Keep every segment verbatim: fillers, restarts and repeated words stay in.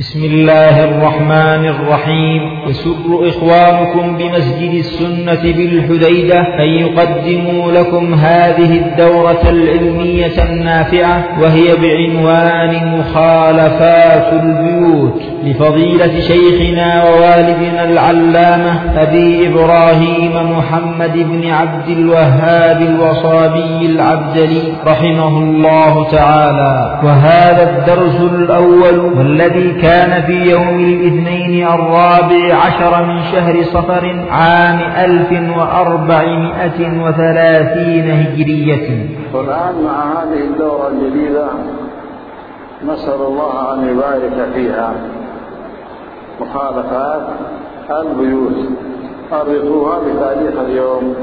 بسم الله الرحمن الرحيم. يسر إخوانكم بمسجد السنة بالحديدة أن يقدموا لكم هذه الدورة العلمية النافعة، وهي بعنوان مخالفات البيوت، لفضيلة شيخنا ووالدنا العلامة أبي إبراهيم محمد بن عبد الوهاب الوصابي العبدلي رحمه الله تعالى. وهذا الدرس الأول والذي كان كان في يوم الاثنين الرابع عشر من شهر صفر عام ألف وأربعمائة وثلاثين هجرية. والآن مع هذه الدورة الجديدة نسأل الله أن يبارك فيها. مخالفات البيوت، أربطوها بتاريخ اليوم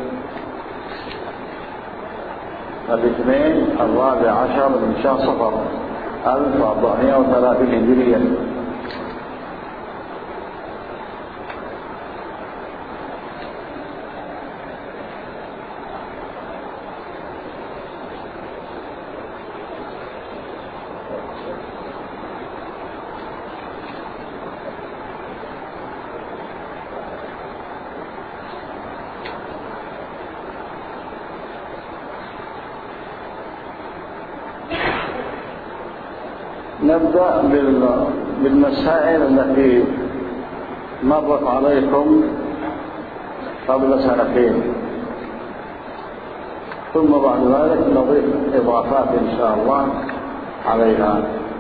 الاثنين الرابع عشر من شهر صفر ألف وأربعمائة وثلاثين هجرية. نبدأ بالمسائل التي مرت عليكم قبل سنتين، ثم بعد ذلك نضيف إضافات إن شاء الله عليها.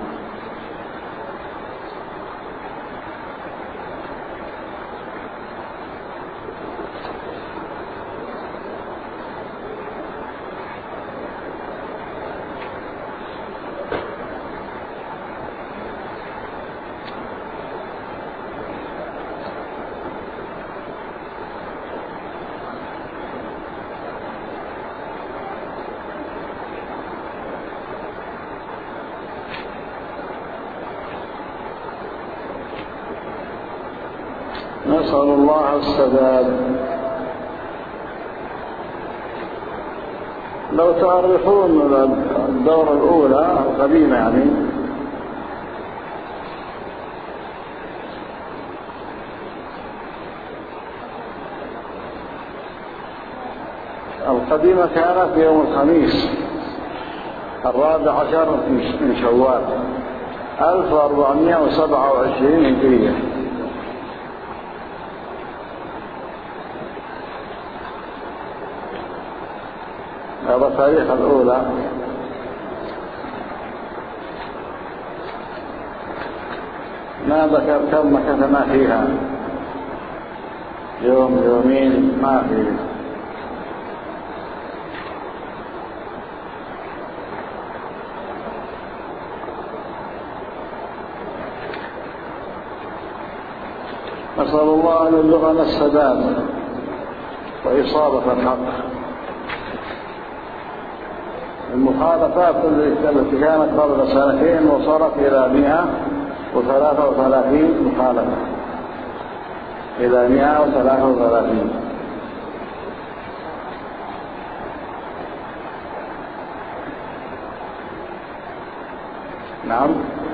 نسأل الله السداد. لو تعرفون الدورة الأولى القديمة، يعني القديمة كانت يوم الخميس الرابع عشر من شوال ألف وأربعمائة وسبعة وعشرين هجرية. هذا تاريخ الأولى. ما ذكر كم مكثنا فيها، يوم يومين ما في. نسأل الله أن يرزقنا السداد وإصابة الحق. المخالفات التي كانت قبل سنتين وصلت إلى مئة وثلاثة وثلاثين مخالفة، إلى مئة وثلاثة وثلاثين. نعم،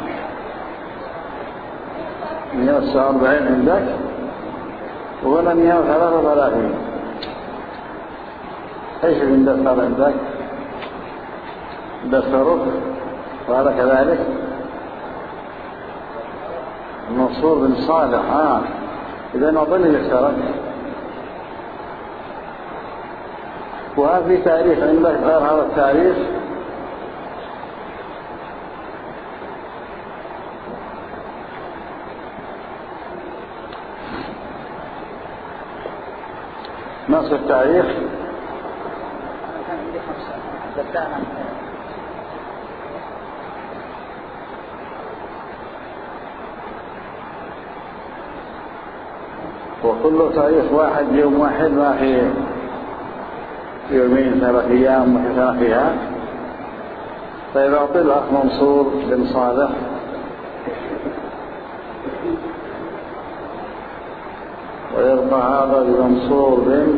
مئة وتسعة وأربعين عندك، وهنا مئة وثلاثة وثلاثين. ايش الدفتر عندك؟ دفترك وهذا كذلك منصور بن صالح. ها إذا أظن دفترك. وهذا في تاريخ عندك غير هذا التاريخ؟ نفس التاريخ. وكل تاريخ واحد يوم واحد، ما في يومين ثلاث أيام وحسنا فيها. طيب أعطي الأخ منصور بن صالح. ويبقى هذا بمنصور بن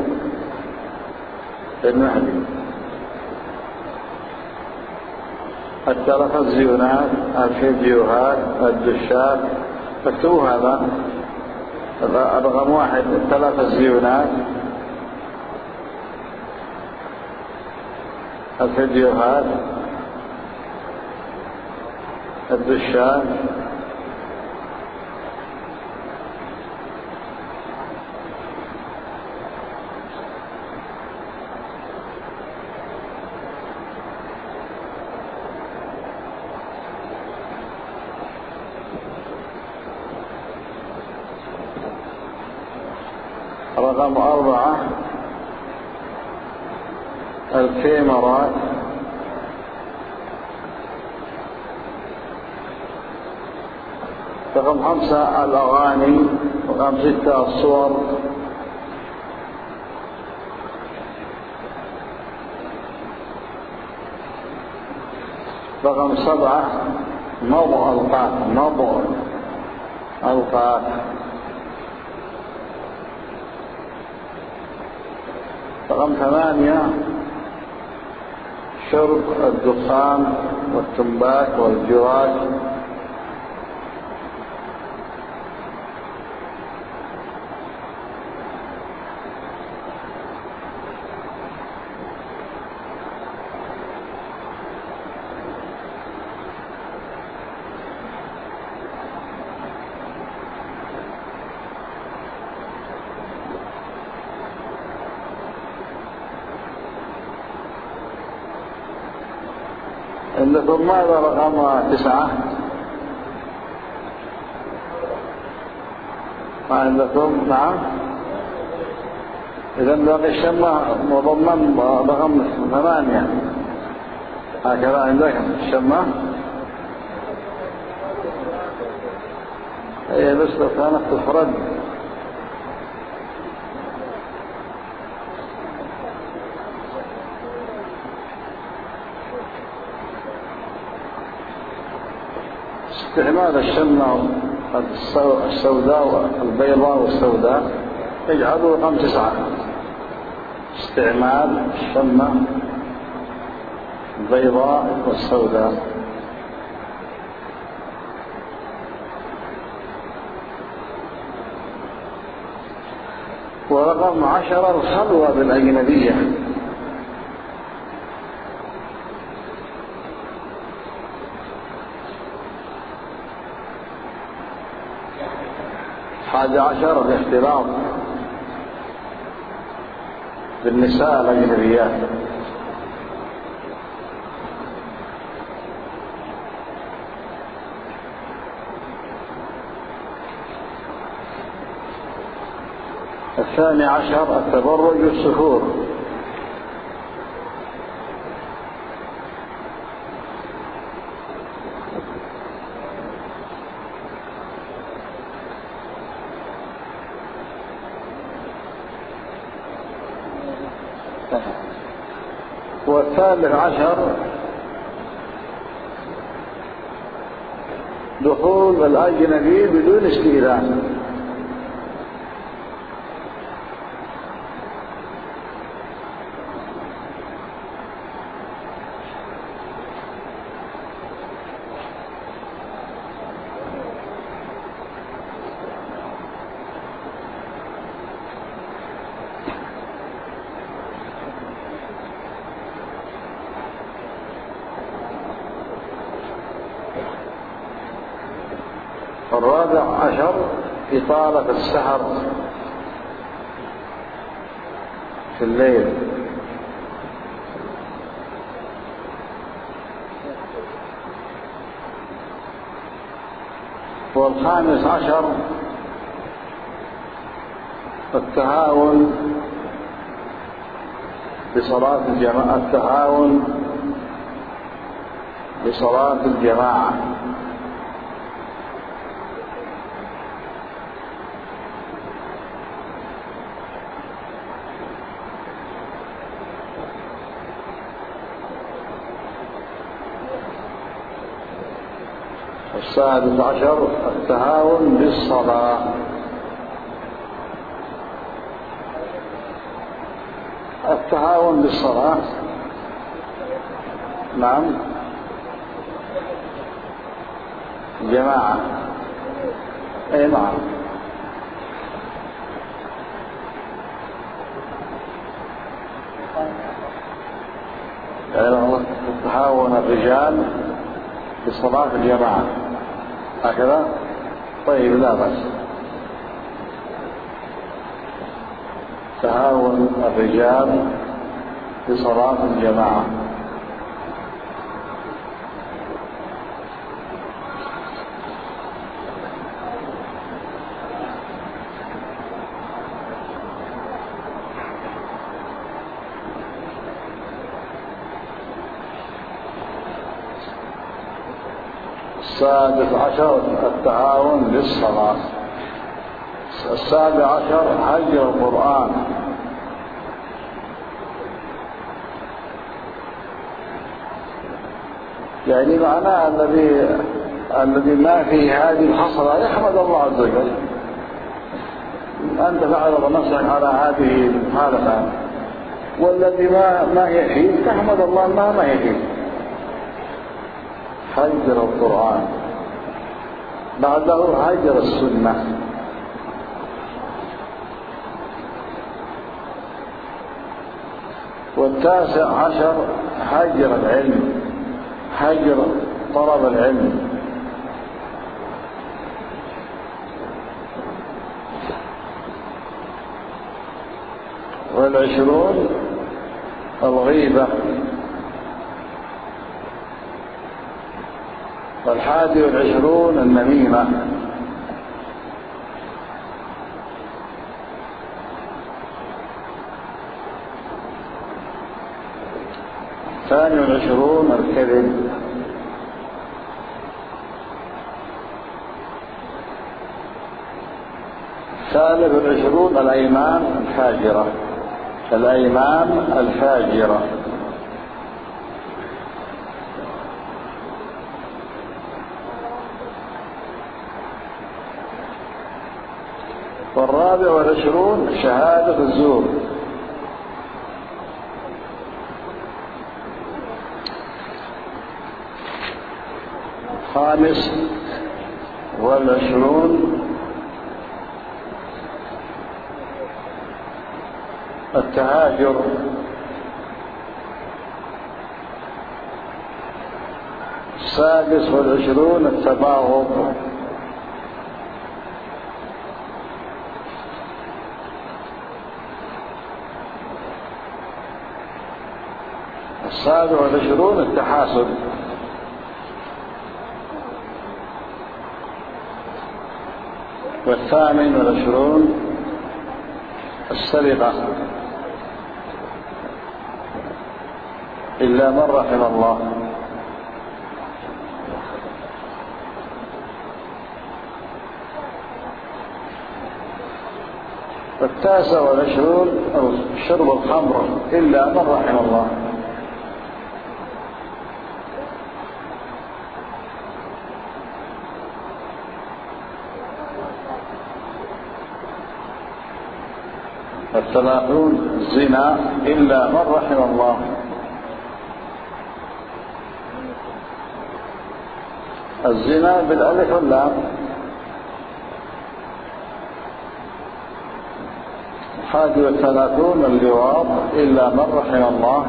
المهدي. التلفزيونات الفيديوهات، الدشات، اكتبوا هذا رقم واحد. التلفزيونات، الفيديوهات، الدشات، رقم أربعة الكاميرات، رقم خمسة الأغاني، رقم ستة الصور، رقم سبعة نضع القات نضع القات، رقم ثمانية شرب الدخان والتنباك والجواز، عندكم ماذا رقم تسعة؟ ما عندكم؟ نعم. إذا باقي الشمة مضمن رقم ثمانية، هكذا عندك الشمة. هي بس لو كانت تفرد استعمال الشمة السوداء والبيضاء والسوداء يجعلوا رقم تسعة. استعمال الشمة البيضاء والسوداء. ورقم عشرة الخلوة بالأجنبية. حادي عشر الاختلاط بالنساء الأجنبيات. الثاني عشر التبرج والسفور. والثالث عشر دخول الأجنبي بدون استئذان. الرابع عشر إطالة السهر في الليل. والخامس عشر التهاون بصلاة الجماعة التهاون بصلاة الجماعة. السادس عشر التهاون بالصلاة. التهاون بالصلاة نعم الجماعة. أي نعم. يعني تهاون الرجال بصلاة الجماعة هكذا. طيب لا بأس. تهاون الرجال بصلاة الجماعة. السادس عشر التهاون للصلاة. السابع عشر هجر القرآن. يعني معناه الذي الذي ما في هذه الحصلة يحمد الله عز وجل. أنت تعرض نفسك على هذه المخالفة، والذي ما ما يحيي تحمد الله ما ما يحيي. هجر القرآن. بعده هجر السنة. والتاسع عشر هجر العلم، هجر طلب العلم. والعشرون الغيبة. والحادي والعشرون النميمة. الثاني والعشرون الكذب. الثالث والعشرون الأيمان الفاجرة. الأيمان الفاجرة. والرابع والعشرون شهادة الزور. الخامس والعشرون التهاجر. السادس والعشرون التباغض. السابع والعشرون التحاسد. والثامن والعشرون السرقة إلا من رحم الله. والتاسع والعشرون شرب الخمر إلا من رحم الله. الثلاثون الزنا إلا من رحم الله. الزنا بالألف واللام. الحادي والثلاثون اللواط إلا من رحم الله.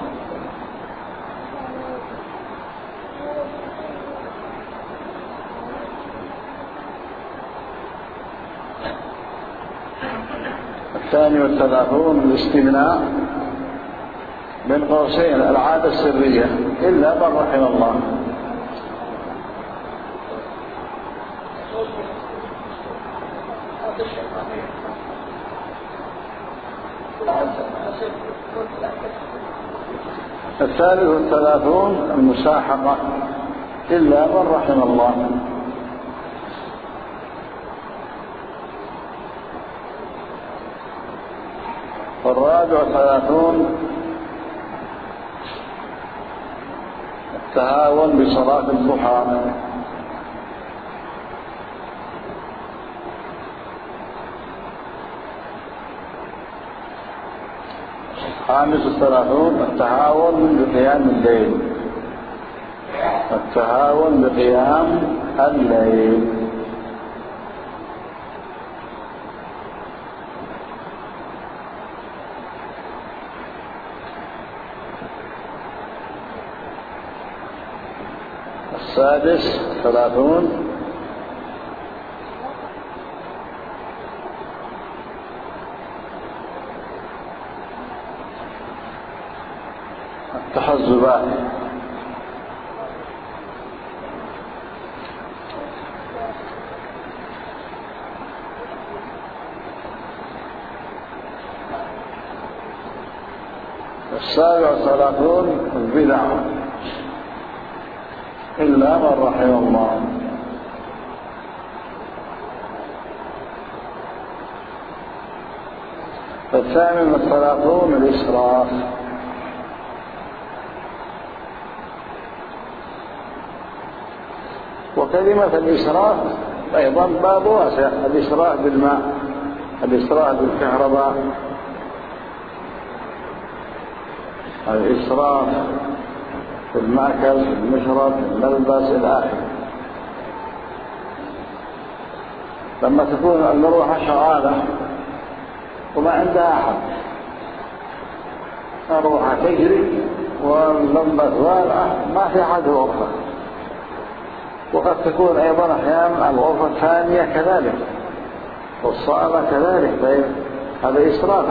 الثاني والثلاثون الاستمناء من قوسين العادة السرية إلا من رحم الله. الثالث والثلاثون المساحقة إلا من رحم الله. والرابع والثلاثون التهاون بصلاة الضحى. الخامس والثلاثون التهاون بقيام الليل. التهاون بقيام الليل. السادس ثلاثون. التحزبات. السابع ثلاثون البدع إلا من رحم الله. الثامن والثلاثون الإسراف. وكلمة الإسراف أيضا باب واسع، الإسراف بالماء، الإسراف بالكهرباء، الإسراف في المأكل، في المشرب، في الملبس إلى آخره. لما تكون المروحة شغالة وما عندها أحد، المروحة تجري واللمبة والعة ما في أحد غرفة. وقد تكون أيضا أحيانا الغرفة الثانية كذلك والصالة كذلك، طيب هذا إسراف،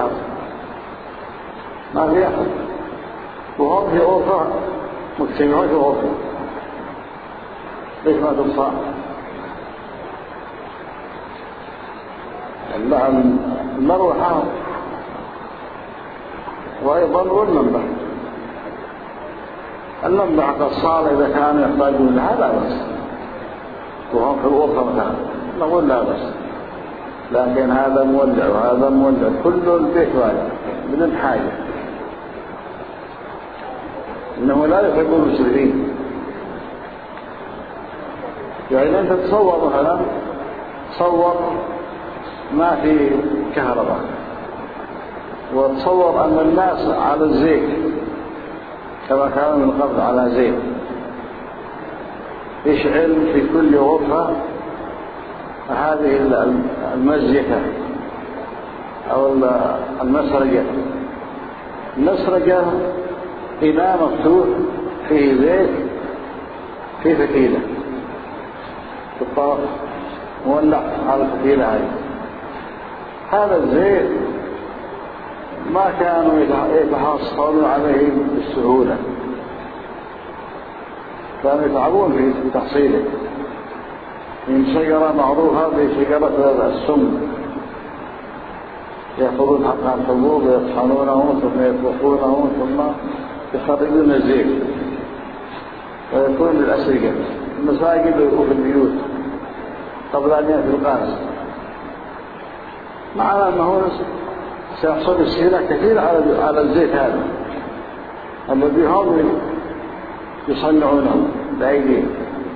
ما في أحد وهم في غرفة مجتمعون في غرفة، ليش ما تبصى؟ المروحة وأيضا واللمبة، اللمبة حتى الصالة إذا كانوا يحتاجون لها لا بس، وهم في الغرفة مثلا نقول لا بس، لكن هذا مولع وهذا مولع، كل البيت واحد بدون حاجة. إنه لا يحب المسرفين. يعني أنت تصور مثلا، تصور ما في كهرباء، وتصور أن الناس على الزيت كما كانوا من قبل على زيت، يشعل في كل غرفة هذه المزيكة أو المسرجة. المسرجة إناء مفتوح فيه زيت في فتيلة في الطرف مولع على الفتيلة هذه. هذا الزيت ما كانوا يتحصلون عليه بالسهولة، كانوا يتعبون في تحصيله من شجرة معروفة بشجرة السم، يأخذون حقها الحبوب ويطحنونه ثم يطبخونه ثم يخرجون الزيت ويكون للأسرقة المساجد وفي البيوت قبل أن يأتي الغاز. معنى أنه سيحصل استهلاك كثير على الزيت هذا الذي هم يصنعونه بأيديهم.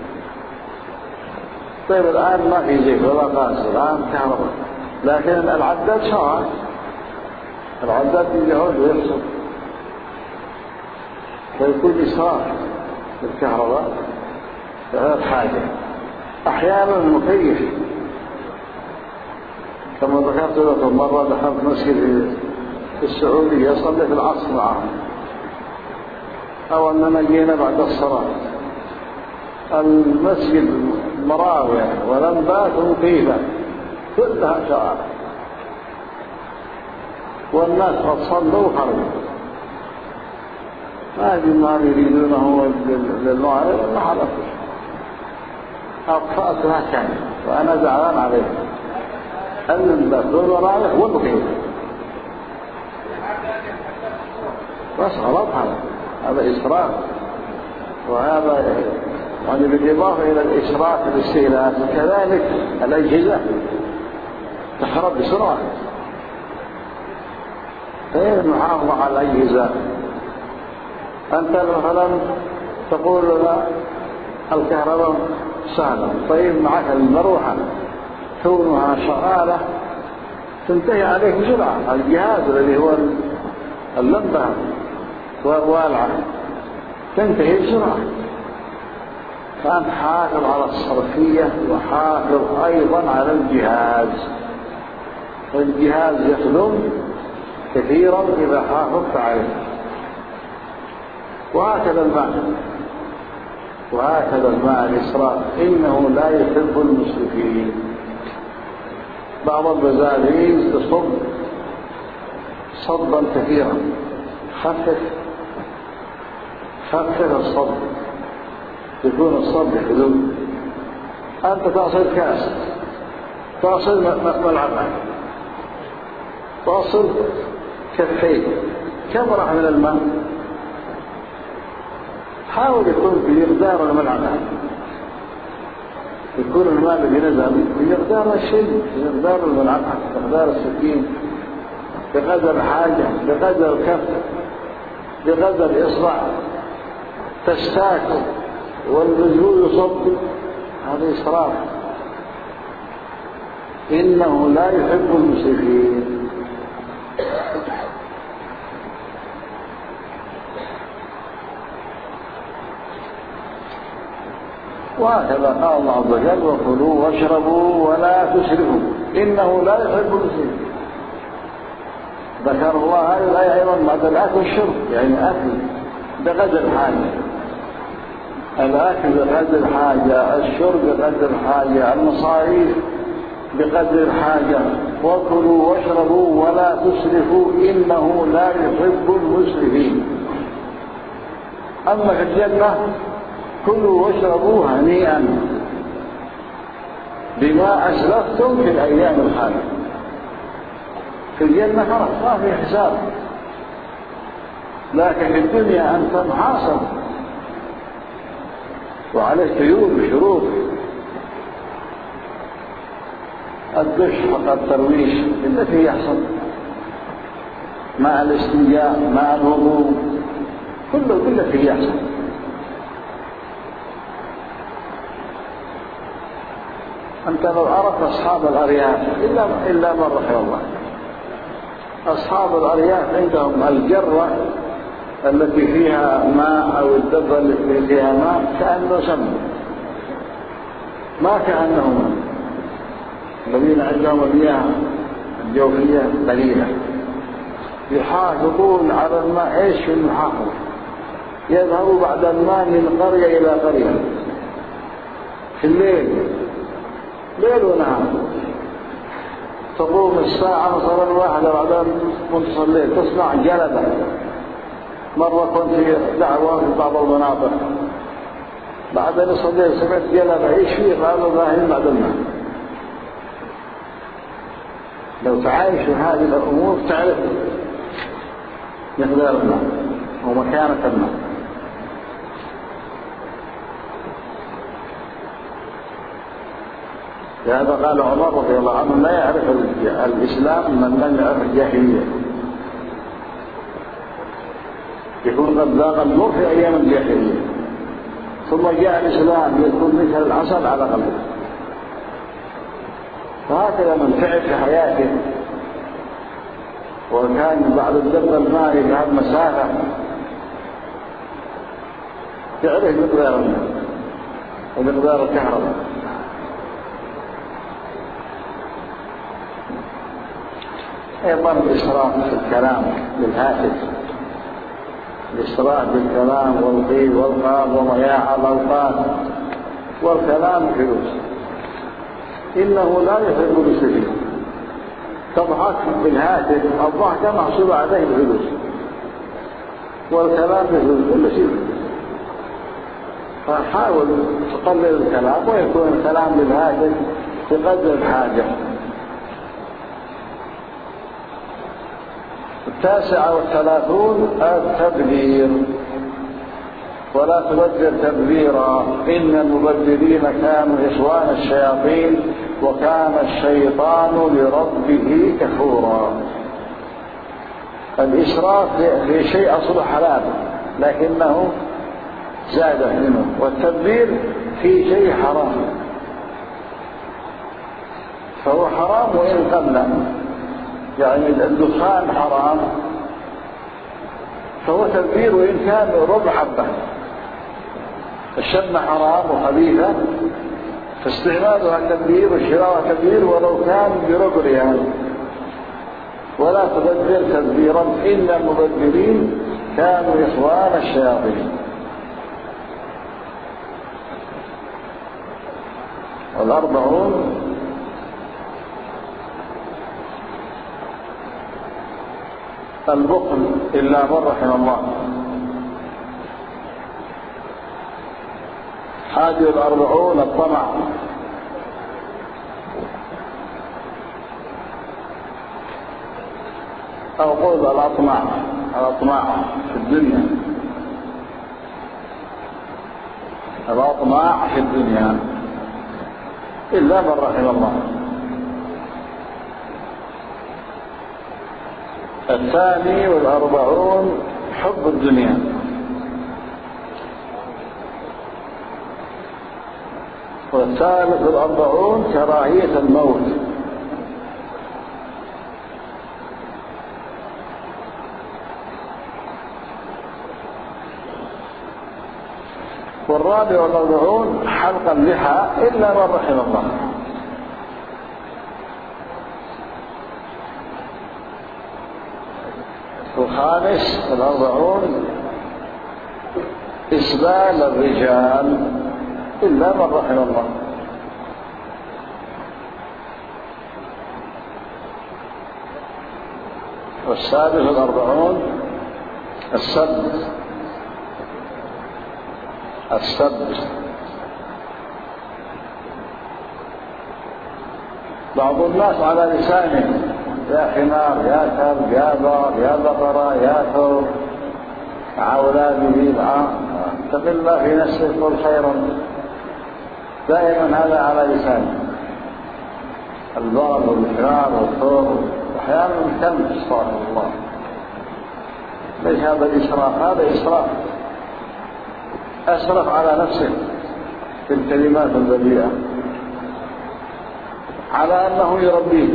طيب الآن ما في زيت ولا غاز، الآن كهرباء، لكن العداد شغال، العداد يجهز ويحصل، فيكون إسراف بالكهرباء ثلاث حاجة. أحيانا المكيف كما ذكرت لكم مرة دخلت مسجد في السعودية صليت العصر معهم، أو أننا جينا بعد الصلاة، المسجد مراوح ولمبات ومكيفة كلها شغالة، والناس قد صلوا وخرجوا، ما أدري ما يريدونه للمعارض ما حرفش، أطفأتها كامل وأنا زعلان عليهم. اللمبات والمراوح والمكيفة بس غلط، هذا هذا إسراف. وهذا يعني بالإضافة إلى الإسراف في الاستهلاك كذلك الأجهزة تخرب بسرعة، غير المحافظة على الأجهزة. أنت مثلا تقول لنا الكهرباء سهلة، طيب معك المروحة كونها شغالة تنتهي عليك بسرعة، الجهاز الذي هو اللمبة والوالعة تنتهي بسرعة، فأنت حافظ على الصرفية وحافظ أيضا على الجهاز، والجهاز يخدم كثيرا إذا حافظت عليه. وهكذا المال، وهكذا المال الإسراف إنه لا يحب المسرفين. بعض البزاليز تصب صبا كثيرا، خفف خفف الصب، يكون الصب حدود. أنت تصل كاس، تصل ملعبا، تصل كفين، كم راح من الماء؟ حاول يكون في مقدار الملعبة، يكون الماء الذي نزل بمقدار الشيء، بمقدار الملعبة، بمقدار السكين، بقدر الحاجة، بقدر الكف، بقدر الإصبع، تستاك والرجل يصب. هذا إسراف، إنه لا يحب المسرفين. وهكذا قال الله عز وجل: وكلوا واشربوا ولا تسرفوا إنه لا يحب المسرفين. ذكر الله هذه الآية أيضا بعد الأكل والشرب، يعني أكل بقدر الحاجة، الأكل بقدر الحاجة، الشرب بقدر الحاجة، المصاريف بقدر الحاجة. وكلوا واشربوا ولا تسرفوا إنه لا يحب المسرفين. أما في الجنة كلوا واشربوا هنيئا بما أسلفتم في الأيام الخالية. في الجنة خلاص ما في حساب، لكن في الدنيا أنت محاصر وعليك قيود وشروط، الدش حق الترويش التي يحصل مع الاستنجاء مع الوضوء، كله بالتي يحصل. أنت لو أردت أصحاب الأرياف إلا إلا من رحم الله، أصحاب الأرياف عندهم الجرة التي فيها ماء أو الدبة التي فيها ماء كأنه سم، ما كأنهم الذين عندهم المياه الجوفية قليلة. يحافظون على الماء. إيش في المحافظة؟ يذهبوا بعد الماء من قرية إلى قرية في الليل، ليل ونهار، تقوم الساعة مثلا واحدة بعد منتصف الليل تصنع جلبة. مرة كنت في دعوة في بعض المناطق، بعد نصف الليل سمعت جلبة. ايش فيه؟ قالوا ظاهرين بعد الماء. لو تعايش هذه الأمور تعرف مقدار الماء ومكانة الماء. لهذا قال عمر رضي الله عنه: لا يعرف الإسلام من لم يعرف الجاهلية. يكون قد ذاق المر في أيام الجاهلية، ثم جاء الإسلام يكون مثل العسل على قلبه. فهكذا من تعب في حياته وكان بعد الدب الماء يذهب مسافة، تعرف مقدار الماء ومقدار الكهرباء. أيضا الإسراف في الكلام بالهاتف، الإسراف بالكلام والقيل والقال وضياع الأوقات والكلام فلوس، إنه لا يحب المسرفين. تضحك بالهاتف، الضحكة محسوبة عليه الفلوس، والكلام بفلوس، كل شيء. فحاول تقلل الكلام ويكون الكلام بالهاتف بقدر الحاجة. التاسعة والثلاثون التبذير: ولا تبذر تبذيرا إن المبذرين كانوا إخوان الشياطين وكان الشيطان لربه كفورا. الإسراف في شيء أصله حلال لكنه زاد منه، والتبذير في شيء حرام فهو حرام وإن قل. يعني الدخان حرام فهو تبذير وإن كان ربع حبة، الشمة حرام وخبيثة، فاستعمالها تبذير وشراءها تبذير ولو كان بربع ريال. ولا تبذر تبذيرا إن المبذرين كانوا إخوان الشياطين. والأربعون البخل إلا من رحم الله. حادي الأربعون الطمع. أو قول الأطماع، الأطماع في الدنيا، الأطماع في الدنيا إلا من رحم الله. الثاني والأربعون حب الدنيا. والثالث والأربعون كراهية الموت. والرابع والأربعون حلق اللحى إلا من رحم الله. الخامس والأربعون إسبال الرجال إلا من رحم الله. والسادس والأربعون السب، السب. بعض الناس على لسانه يا حمار، يا كلب، يا بار، يا بقرة، يا ثور، مع أولاده، اتق الله في نفسك قل خيرا. دائما هذا على لسانه، البار والحمار والثور، أحيانا الكلب، استغفر الله. ليس هذا الإسراف، هذا إسراف. أسرف على نفسه في الكلمات البذيئة على أنه يربيه.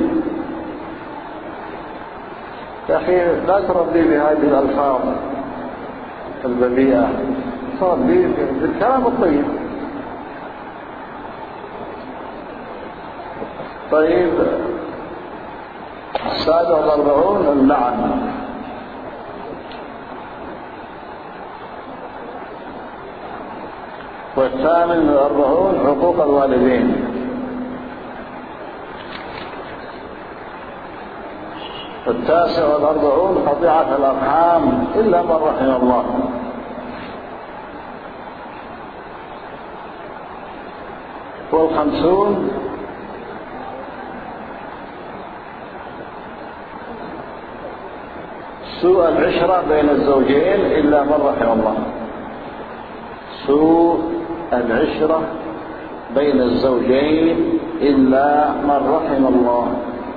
يا أخي لا تربي بهذه الألفاظ البذيئة، تربي بالكلام الطيب. طيب السادة والأربعون اللعن. والثامن والأربعون حقوق الوالدين. والتاسع والأربعون قطيعة الأرحام إلا من رحم الله. والخمسون سوء العشرة بين الزوجين إلا من رحم الله. سوء العشرة بين الزوجين إلا من رحم الله.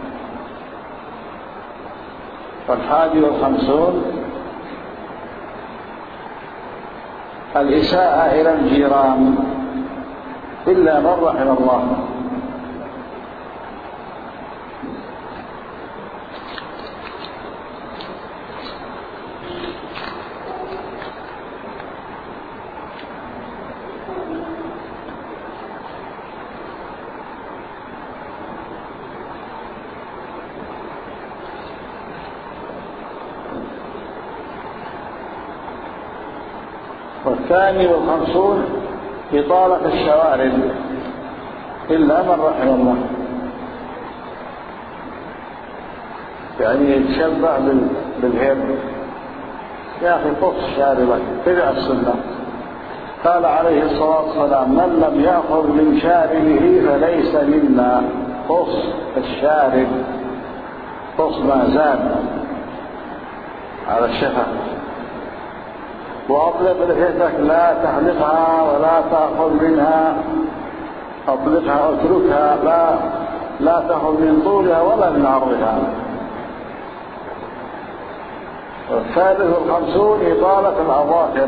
والحادي والخمسون الإساءة إلى الجيران إلا من رحم الله. والثاني والخمسون إطالة الشوارب إلا من رحم الله. يعني يتشبع بالهرب. يا أخي قص شاربك، تبع السنة. قال عليه الصلاة والسلام من لم يأخذ من شاربه فليس منا. قص الشارب، قص ما زاد على الشفة. وأطلق لحيتك، لا تحلقها ولا تأخذ منها، أطلقها أتركها، لا لا تأخذ من طولها ولا من عرضها. والثالث والخمسون إطالة الأظافر،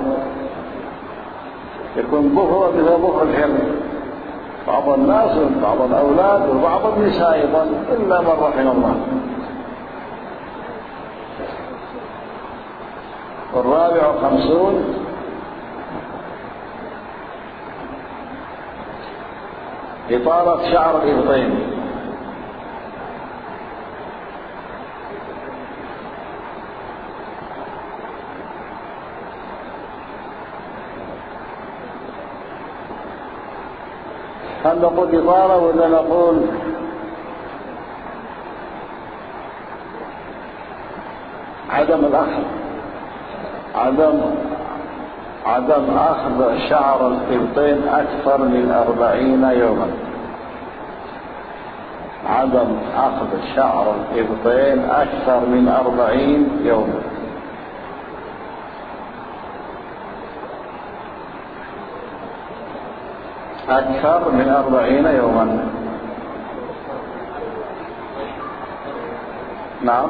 يكون ظهر مثل ظهر الحر، بعض الناس وبعض الأولاد وبعض النساء أيضا إلا من رحم الله. والرابع والخمسون إطالة شعر الإبطين. هل نقول إطالة ولا نقول عدم الأخذ؟ عدم عدم أخذ شعر الإبطين أكثر من أربعين يوما. عدم أخذ شعر الإبطين أكثر من أربعين يوما. أكثر من أربعين يوما. نعم.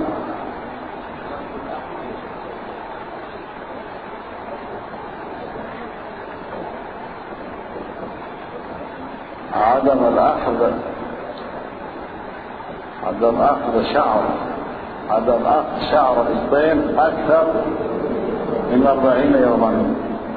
عدم الأخذ عدم أخذ شعر عدم أخذ شعر الإبطين أكثر من أربعين يوما.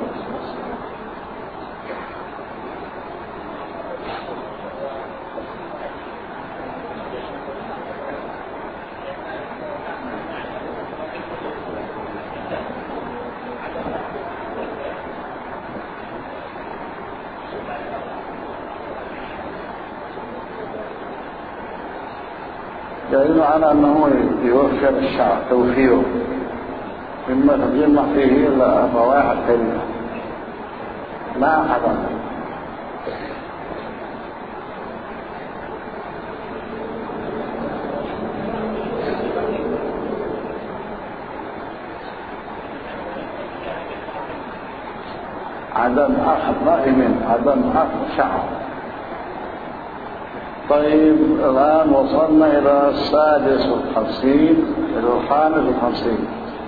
دليل على أنه يوفر الشعر توفيره مما تجمع فيه الروائح الكريمة لا أحدا. عدم أخذ رأي عدم أخذ شعر. طيب الآن وصلنا إلى السادس والخمسين إلى الخامس والخمسين.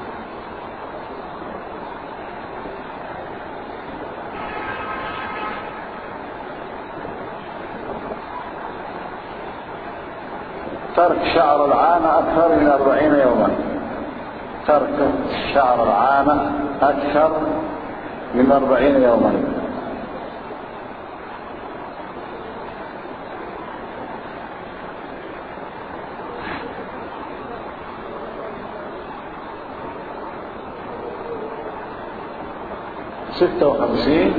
ترك شعر العانة أكثر من أربعين يوما. ترك شعر العانة أكثر من أربعين يوما. ستة وخمسين.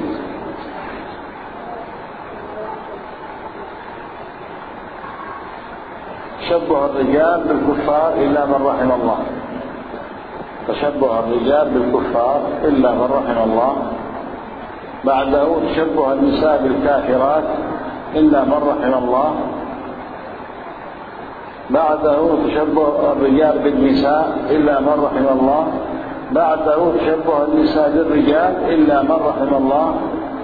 تشبه الرجال بالكفار إلا من رحم الله. تشبه الرجال بالكفار إلا من رحم الله. بعده تشبه النساء بالكافرات إلا من رحم الله. بعده تشبه الرجال بالنساء إلا من رحم الله. بعده تشبه النساء بالرجال إلا من رحم الله.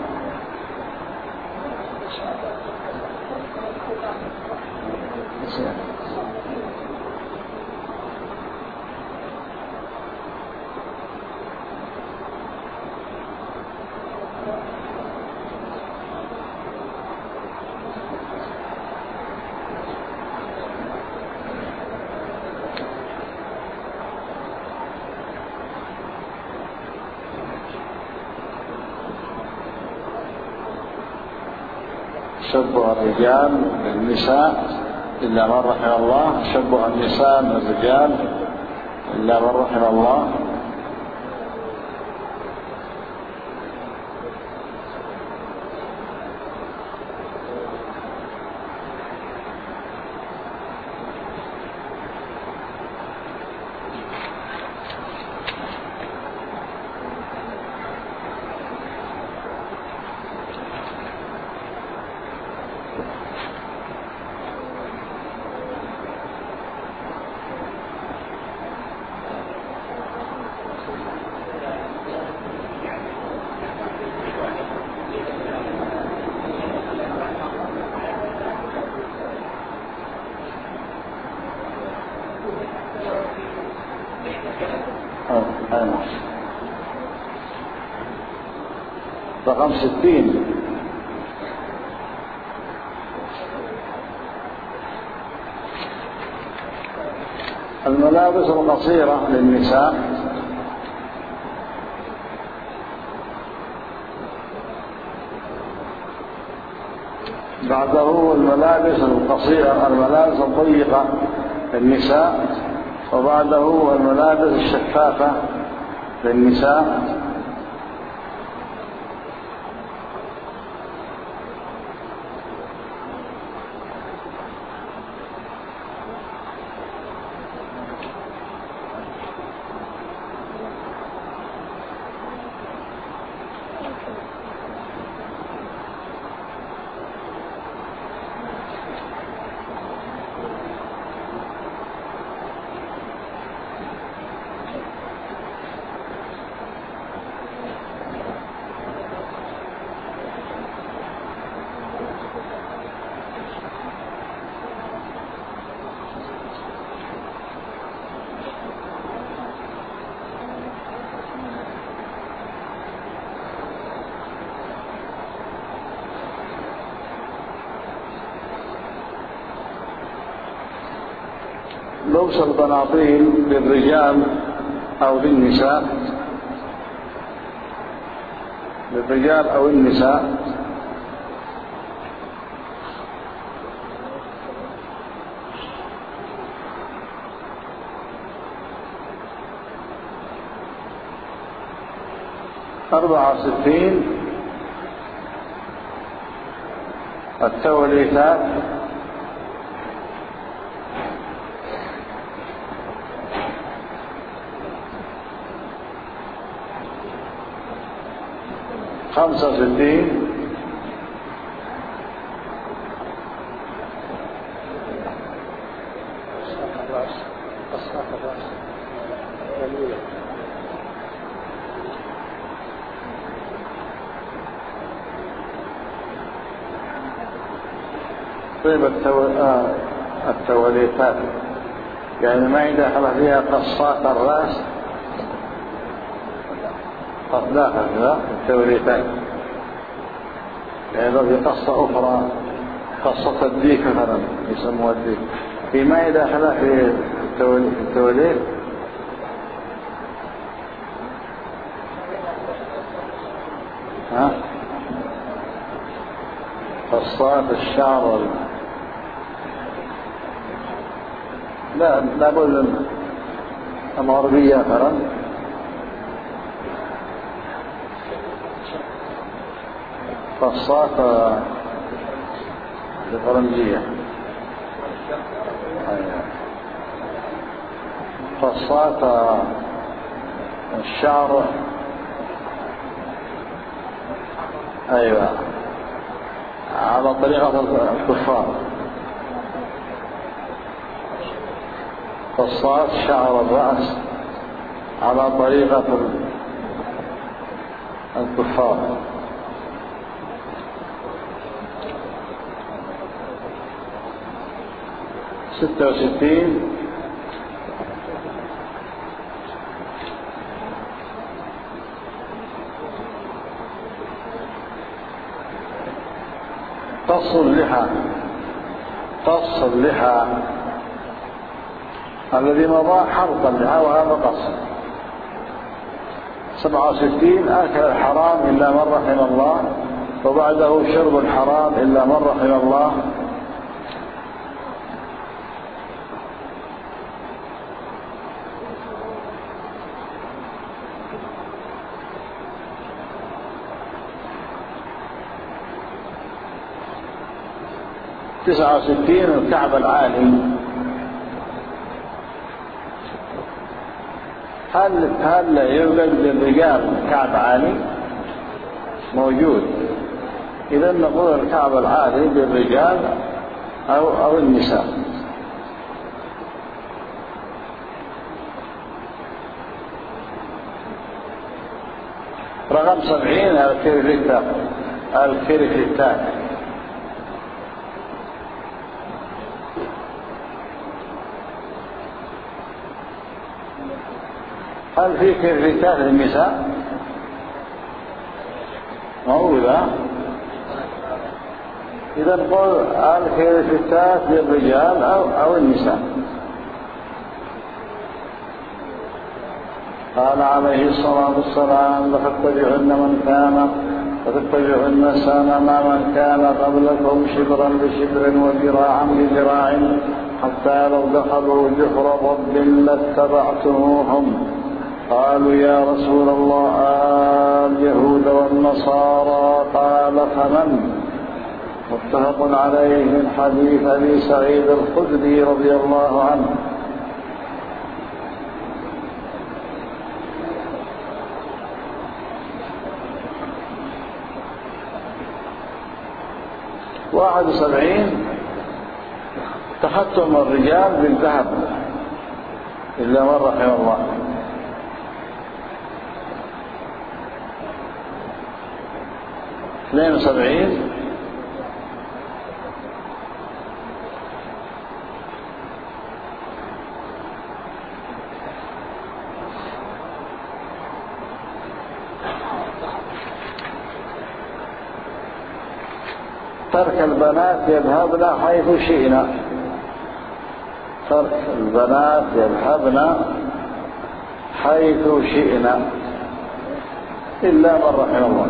تشبه الرجال بالنساء إلا من رحم الله. تشبه النساء بالرجال إلا من رحم الله. رقم ستين. الملابس القصيرة للنساء بعده الملابس القصيرة، الملابس الضيقة للنساء، وبعده الملابس الشفافة للنساء. لبس البناطيل للرجال أو للنساء، للرجال أو النساء أربعة وستين التوليفات خمسة وستين طيب التو... آه التوليفات يعني ما يدخل فيها قصات الرأس قد داخل لا التوليفات، يعني لو في قصة أخرى قصة الديك مثلا يسموها الديك، في ما يدخل في التوليف ها قصات الشعر لا لا بد الغربية مثلا قصات الفرنجية، قصات الشعر أيوة على طريقة الكفار، قصات شعر الرأس على طريقة الكفار. ستة وستين قص اللحى، قص اللحى الذي مضى حلق اللحى وهذا قص. سبعة وستين آكل الحرام إلا من رحم الله، وبعده شرب الحرام إلا من رحم الله. تسعة وستين الكعب العالي، هل هل يوجد للرجال كعب عالي؟ موجود، إذا نقول الكعب العالي للرجال أو أو النساء. رقم سبعين الكرفتات، الكرفتات هل في كرفتات للنساء؟ موجودة، إذا نقول الكرفتات للرجال أو أو النساء. قال عليه الصلاة والسلام: لتتبعن من كان فتتبعن سنن من كان قبلكم شبرا بشبر وذراعا بذراع حتى لو دخلوا جحر ضب لاتبعتموهم. قالوا يا رسول الله اليهود والنصارى؟ قال فمن؟ متفق عليه من حديث أبي سعيد الخدري رضي الله عنه. واحد وسبعين تختم الرجال بالذهب إلا من رحم الله. اثنين وسبعين ترك البنات يذهبن حيث شئنا. ترك البنات يذهبن حيث شئنا إلا من رحم الله.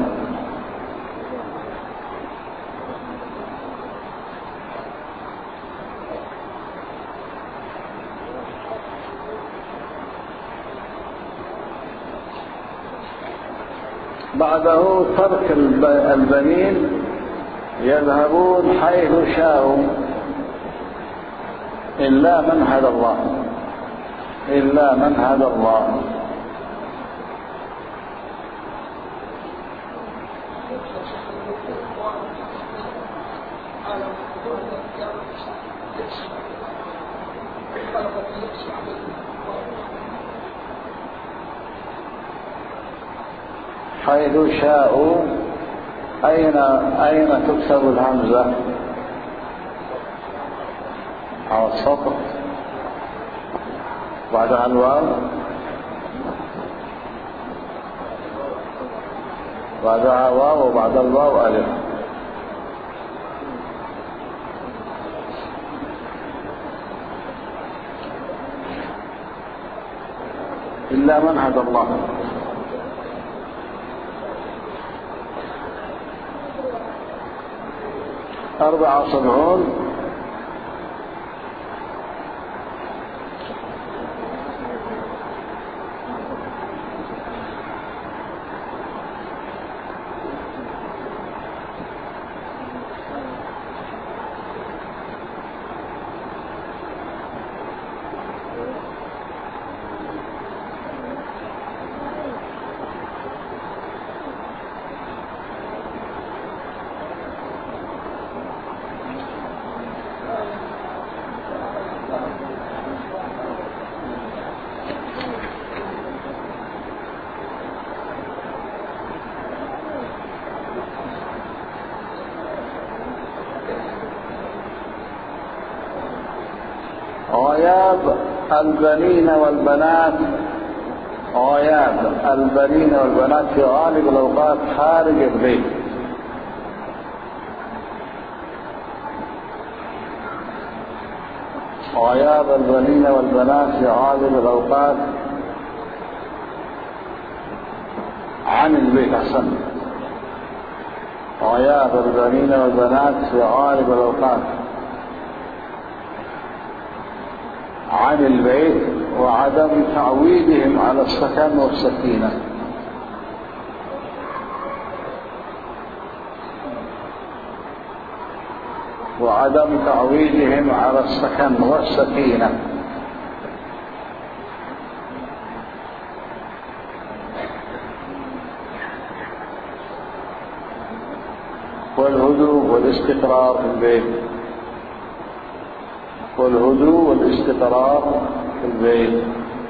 بعده ترك البنين يذهبون حيث شاءوا إلا من هدى الله. إلا من هدى الله. حيث شاءوا أين أين تكتب الهمزة؟ على السطر بعدها الواو، بعدها واو وبعد الواو ألف. إلا من هدى الله. أربعة وسبعون غياب البنين والبنات. غياب البنين والبنات في غالب الأوقات خارج البيت. غياب البنين والبنات في غالب الأوقات عن البيت. أحسن. غياب البنين والبنات في غالب الأوقات عن البيت وعدم تعويدهم على السكن والسكينة. وعدم تعويدهم على السكن والسكينة. والهدوء والاستقرار في البيت. والهدوء والاستقرار في البيت.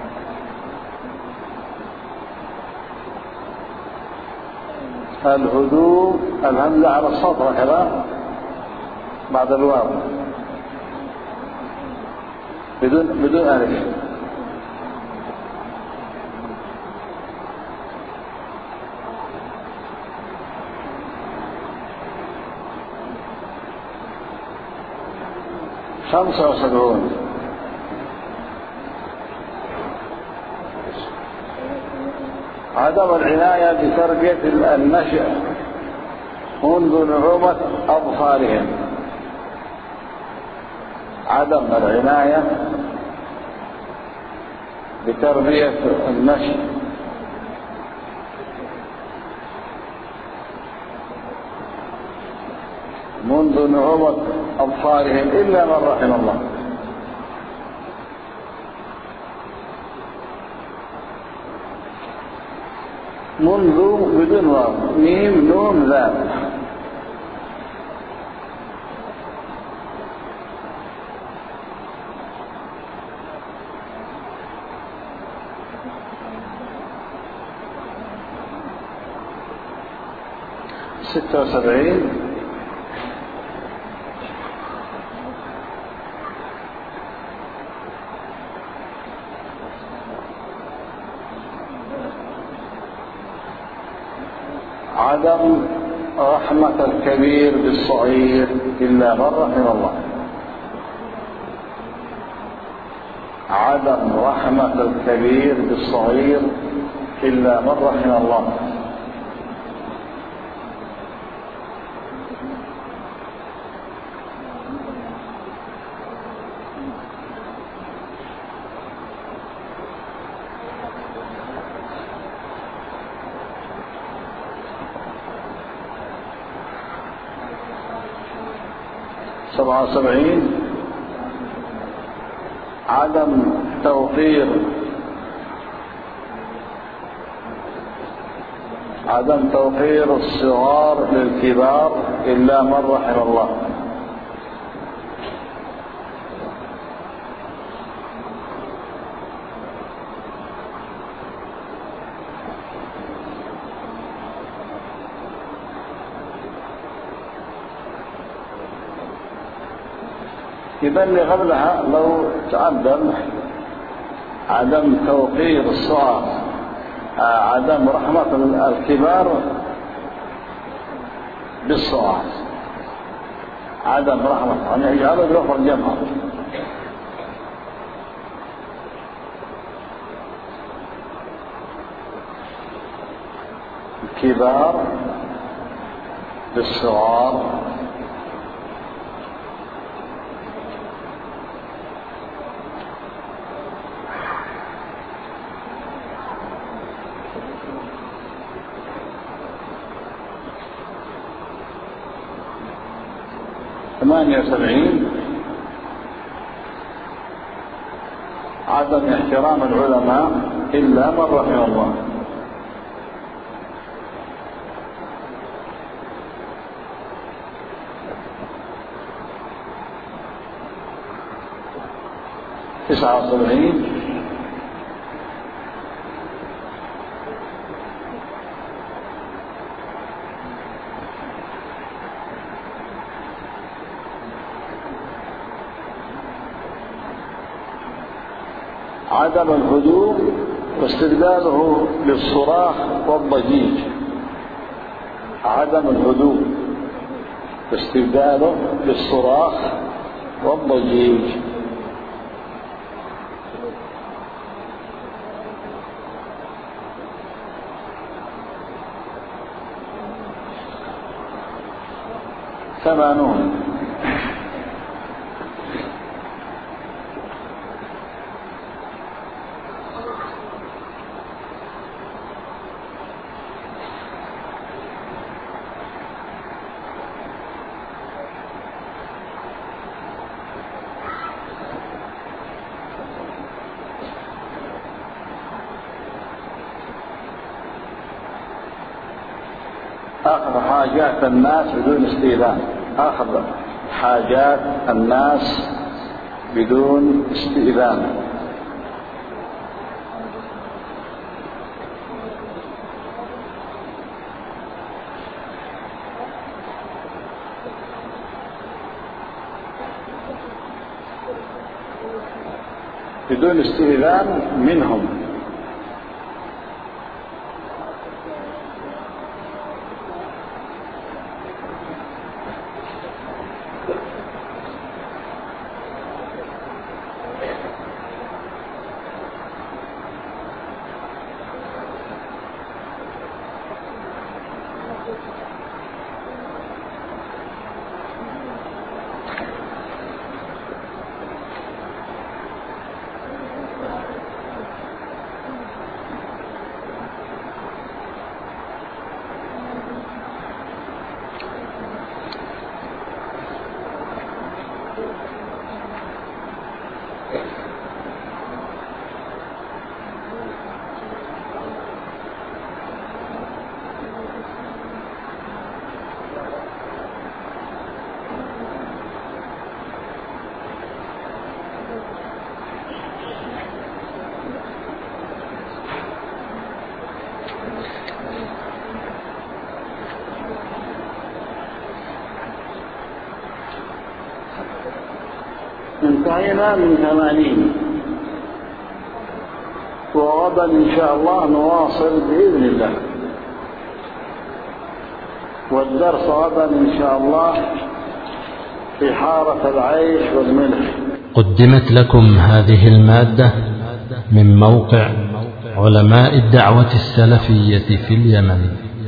الهدوء الهمزة على السطر كذا بعد الواو بدون بدون ألف. خمسة وسبعون عدم العناية بتربية النشء منذ نعومة أظفارهم، عدم العناية بتربية النشء، منذ نعومة أظفارهم إلا من رحم الله. منذ بدون واو، ميم نون ذال. ستة وسبعين عدم رحمة الكبير بالصغير إلا من رحم الله. عدم رحمة الكبير بالصغير إلا من رحم الله. سبعة وسبعين عدم توقير عدم توقير الصغار للكبار إلا من رحم الله. يبني قبلها لو تعدل عدم توقير الصغار، عدم رحمة الكبار بالصغار، عدم رحمة يعني يجعله بلفظ الجمع. الكبار بالصغار ثمانية وسبعين عدم احترام العلماء إلا من رحم الله. تسعة وسبعين عدم الهدوء واستبداله بالصراخ والضجيج. عدم الهدوء واستبداله بالصراخ والضجيج. ثمانون أخذ حاجات الناس بدون استئذان. أخذ حاجات الناس بدون استئذان. بدون استئذان منهم. انتهينا من ثمانين، وغدا إن شاء الله نواصل بإذن الله. والدرس غدا إن شاء الله في حارة العيش والملح. قدمت لكم هذه المادة من موقع علماء الدعوة السلفية في اليمن.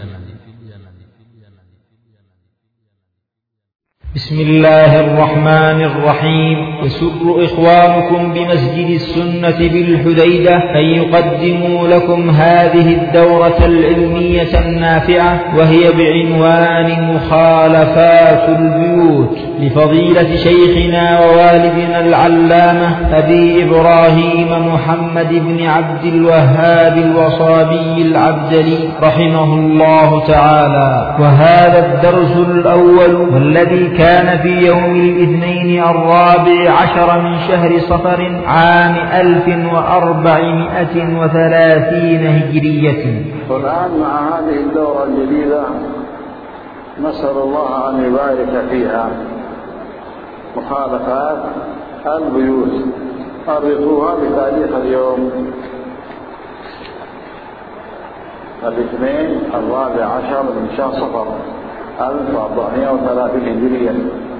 بسم الله الرحمن الرحيم. يسر إخوانكم بمسجد السنة بالحديدة أن يقدموا لكم هذه الدورة العلمية النافعة، وهي بعنوان مخالفات البيوت، لفضيلة شيخنا ووالدنا العلامة أبي إبراهيم محمد بن عبد الوهاب الوصابي العبدلي رحمه الله تعالى. وهذا الدرس الأول، والذي كان في يوم الاثنين الرابع عشر من شهر صفر عام ألف وأربعمائة وثلاثين هجرية. والآن مع هذه الدورة الجديدة نسأل الله أن يبارك فيها. مخالفات البيوت، أربطوها بتاريخ اليوم الاثنين الرابع عشر من شهر صفر ألف وأربعمائة وثلاثين هجرية.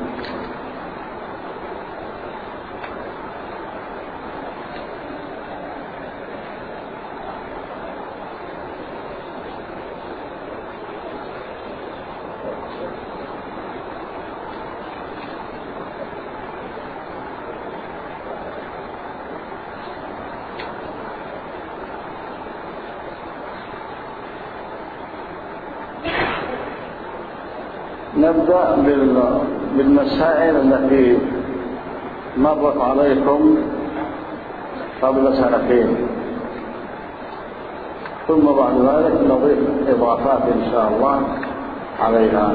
نبدأ بالمسائل التي مرت عليكم قبل سنتين، ثم بعد ذلك نضيف إضافات إن شاء الله عليها.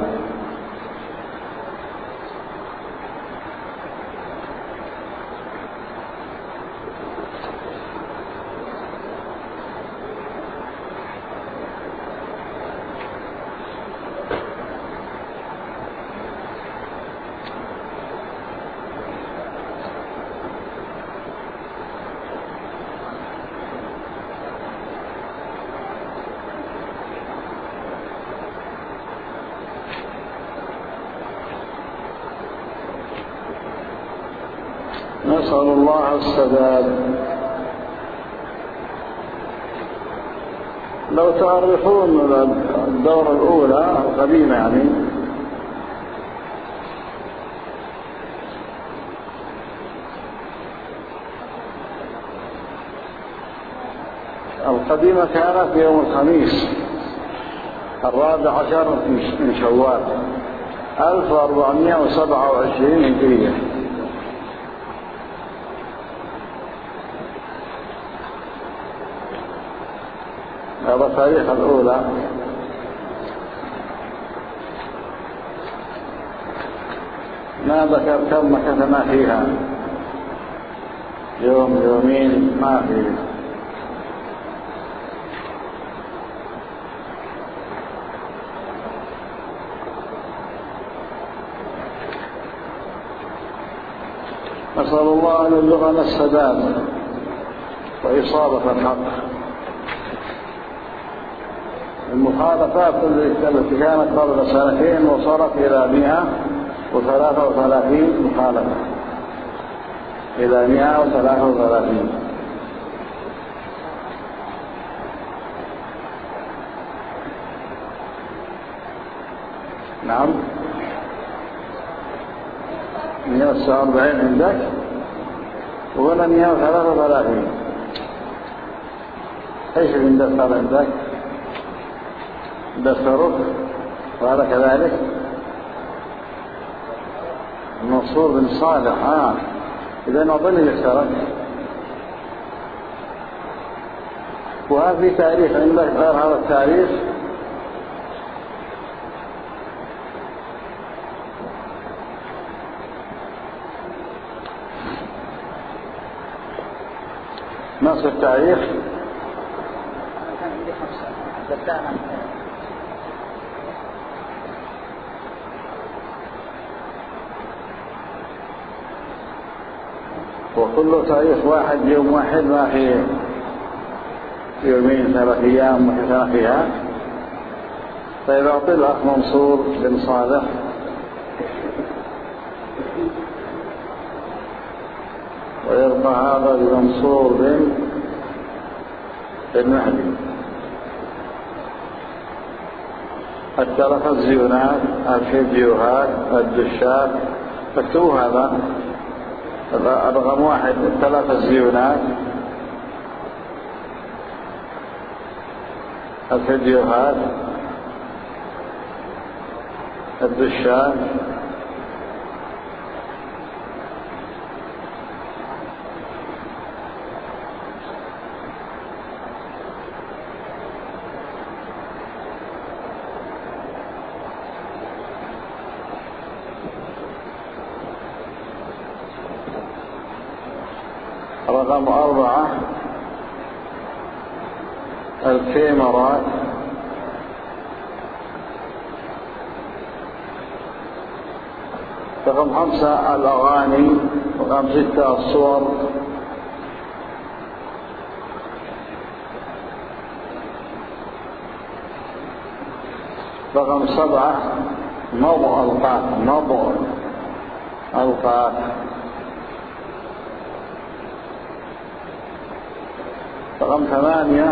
نسأل الله السداد. لو تعرفون الدورة الأولى القديمة، يعني القديمة كانت في يوم الخميس الرابع عشر من شوال ألف وأربعمائة وسبعة وعشرين هجرية. هذا تاريخ الأولى. ما ذكر كم مكثنا فيها، يوم يومين ما في. نسأل الله أن يرزقنا السداد وإصابة الحق. المخالفات التي كانت قبل سنتين وصلت إلى مئة وثلاثة وثلاثين مخالفة، إلى مئة وثلاثة وثلاثين. نعم، مئة وتسعة وأربعين عندك، وهنا مئة وثلاثة وثلاثين. ايش الدفتر عندك؟ دفترك وهذا كذلك. منصور بن صالح. ها إذا أعطني دفترك. وهل في تاريخ عندك غير هذا التاريخ؟ نص التاريخ كان عندي خمسة بدأنا وكله تاريخ واحد يوم واحد، ما في يومين ثلاث أيام وحسنا فيها. طيب أعطي الأخ منصور بن صالح. ويبقى هذا المنصور بن المهدي. التلفزيونات، الفيديوهات، الدشات، اكتبوا هذا رقم واحد. التلفزيونات، الفيديوهات، الدشات، رقم أربعة الكاميرات، رقم خمسة الأغاني، رقم ستة الصور، رقم سبعة نضع القات، نضع القات، رقم ثمانية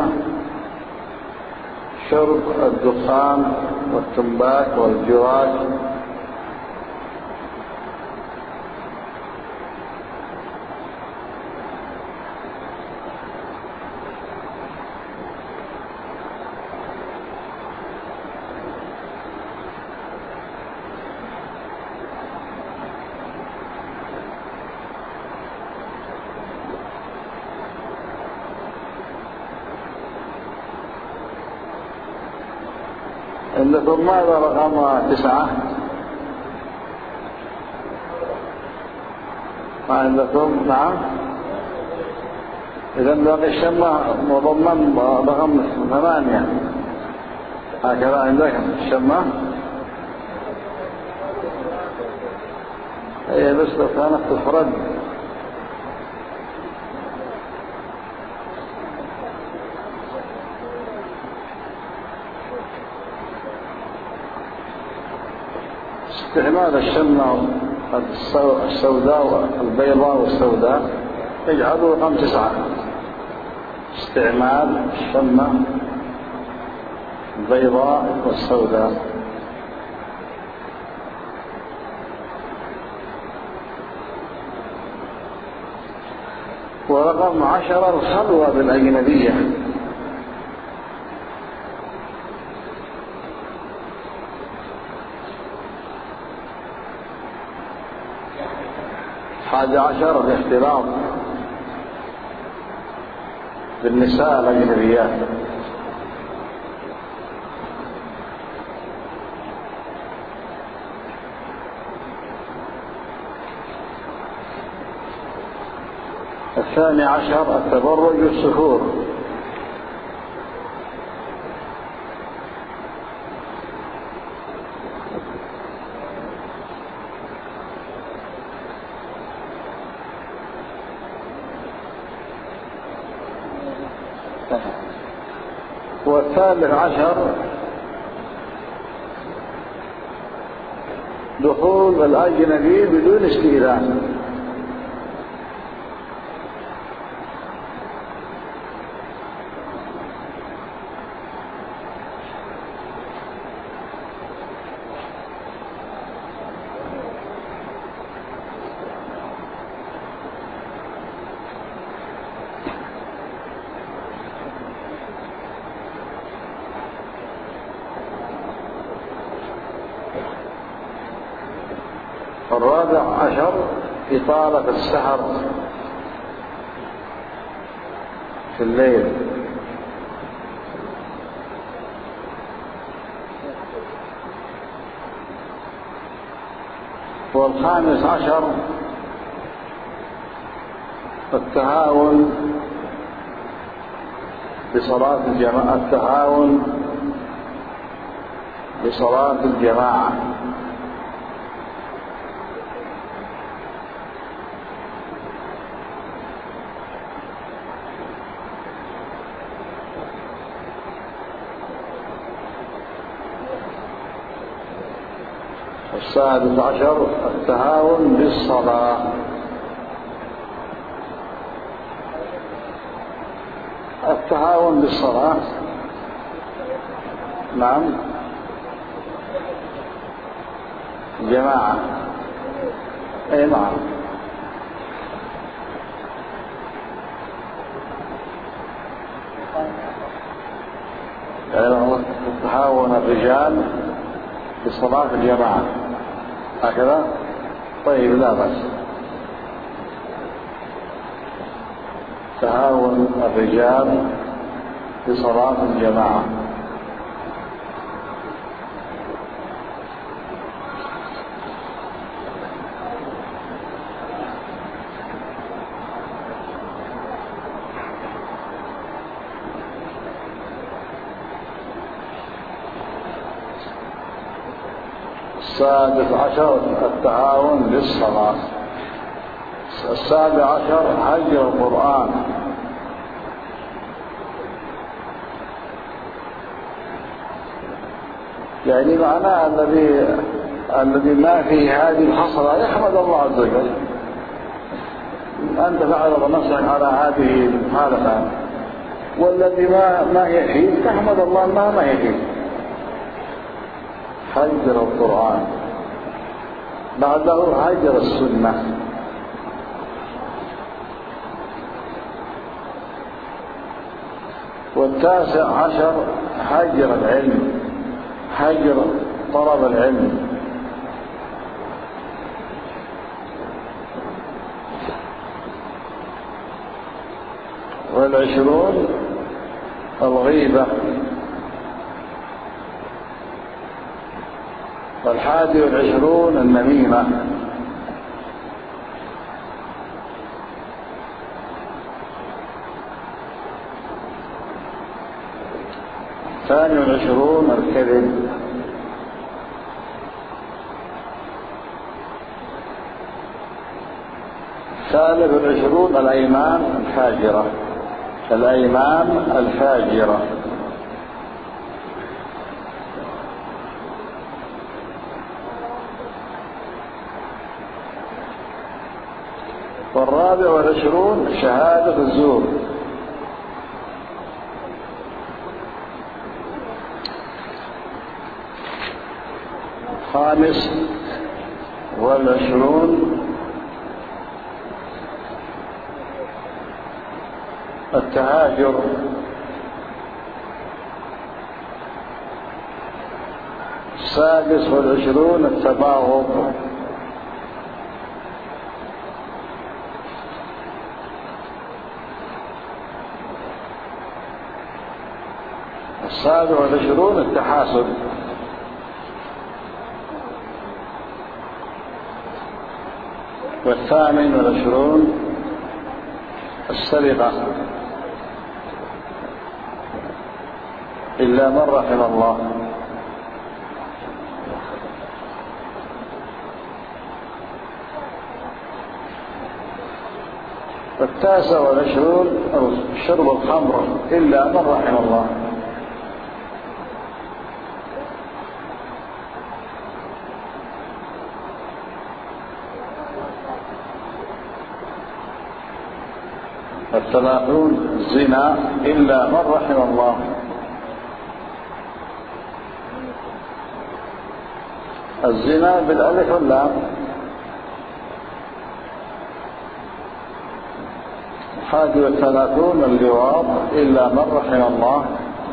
شرب الدخان والتنباك والجواز، عندكم ماذا رقم تسعة؟ ما عندكم؟ نعم. إذا باقي الشمة مضمن رقم ثمانية، هكذا عندك الشمة. هي بس لو كانت تفرد استعمال الشمة السوداء والبيضاء والسوداء يجعلوا رقم تسعة. استعمال الشمة البيضاء والسوداء. ورقم عشرة الخلوة بالأجنبية. حادي عشر الاختلاط بالنساء الأجنبيات. الثاني عشر التبرج والسفور. والثالث عشر دخول الأجنبي بدون استئذان. الرابع عشر إطالة السهر في الليل. والخامس عشر التهاون بصلاة الجماعة، التهاون بصلاة الجماعة. السادس عشر التهاون بالصلاة. التهاون بالصلاة نعم جماعة اي نعم يعني تهاون الرجال بصلاة الجماعة هكذا. طيب لا بأس. تهاون الرجال بصلاة الجماعة. السادس عشر التهاون بالصلاة. السابع عشر هجر القرآن. يعني معناه الذي الذي ما في هذه الحصلة يحمد الله عز وجل. أنت تعرض نفسك على هذه الحالة، والذي ما ما يحيي تحمد الله ما ما يحيي. هجر القرآن. بعده هجر السنة. والتاسع عشر هجر العلم، هجر طلب العلم. والعشرون الغيبة. والحادي والعشرون النميمة. الثاني والعشرون الكذب. الثالث والعشرون الأيمان الفاجرة. الأيمان الفاجرة. والرابع والعشرون شهادة الزور. الخامس والعشرون التهاجر. السادس والعشرون التباغض. السابع والعشرون التحاسد. والثامن والعشرون السرقة إلا من رحم الله. والتاسع والعشرون شرب الخمر إلا من رحم الله. الثلاثون الزنا إلا من رحم الله. الزنا بالألف واللام. الحادي والثلاثون اللواط إلا من رحم الله.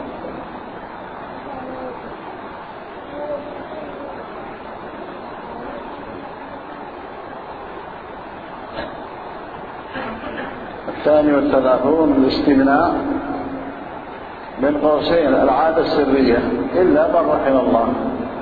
الثاني والثلاثون الاستمناء من قوسين العادة السرية إلا من رحم الله.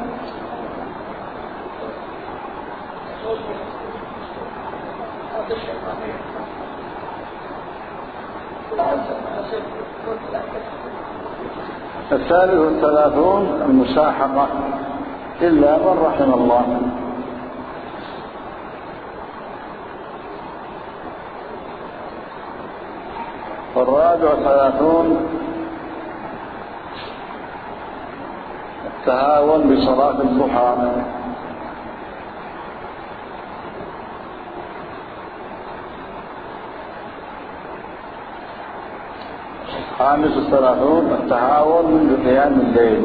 الثالث والثلاثون المساحقة إلا من رحم الله. والرابع والثلاثون التهاون بصلاة الضحى. خامس الثلاثون التهاون بقيام الليل.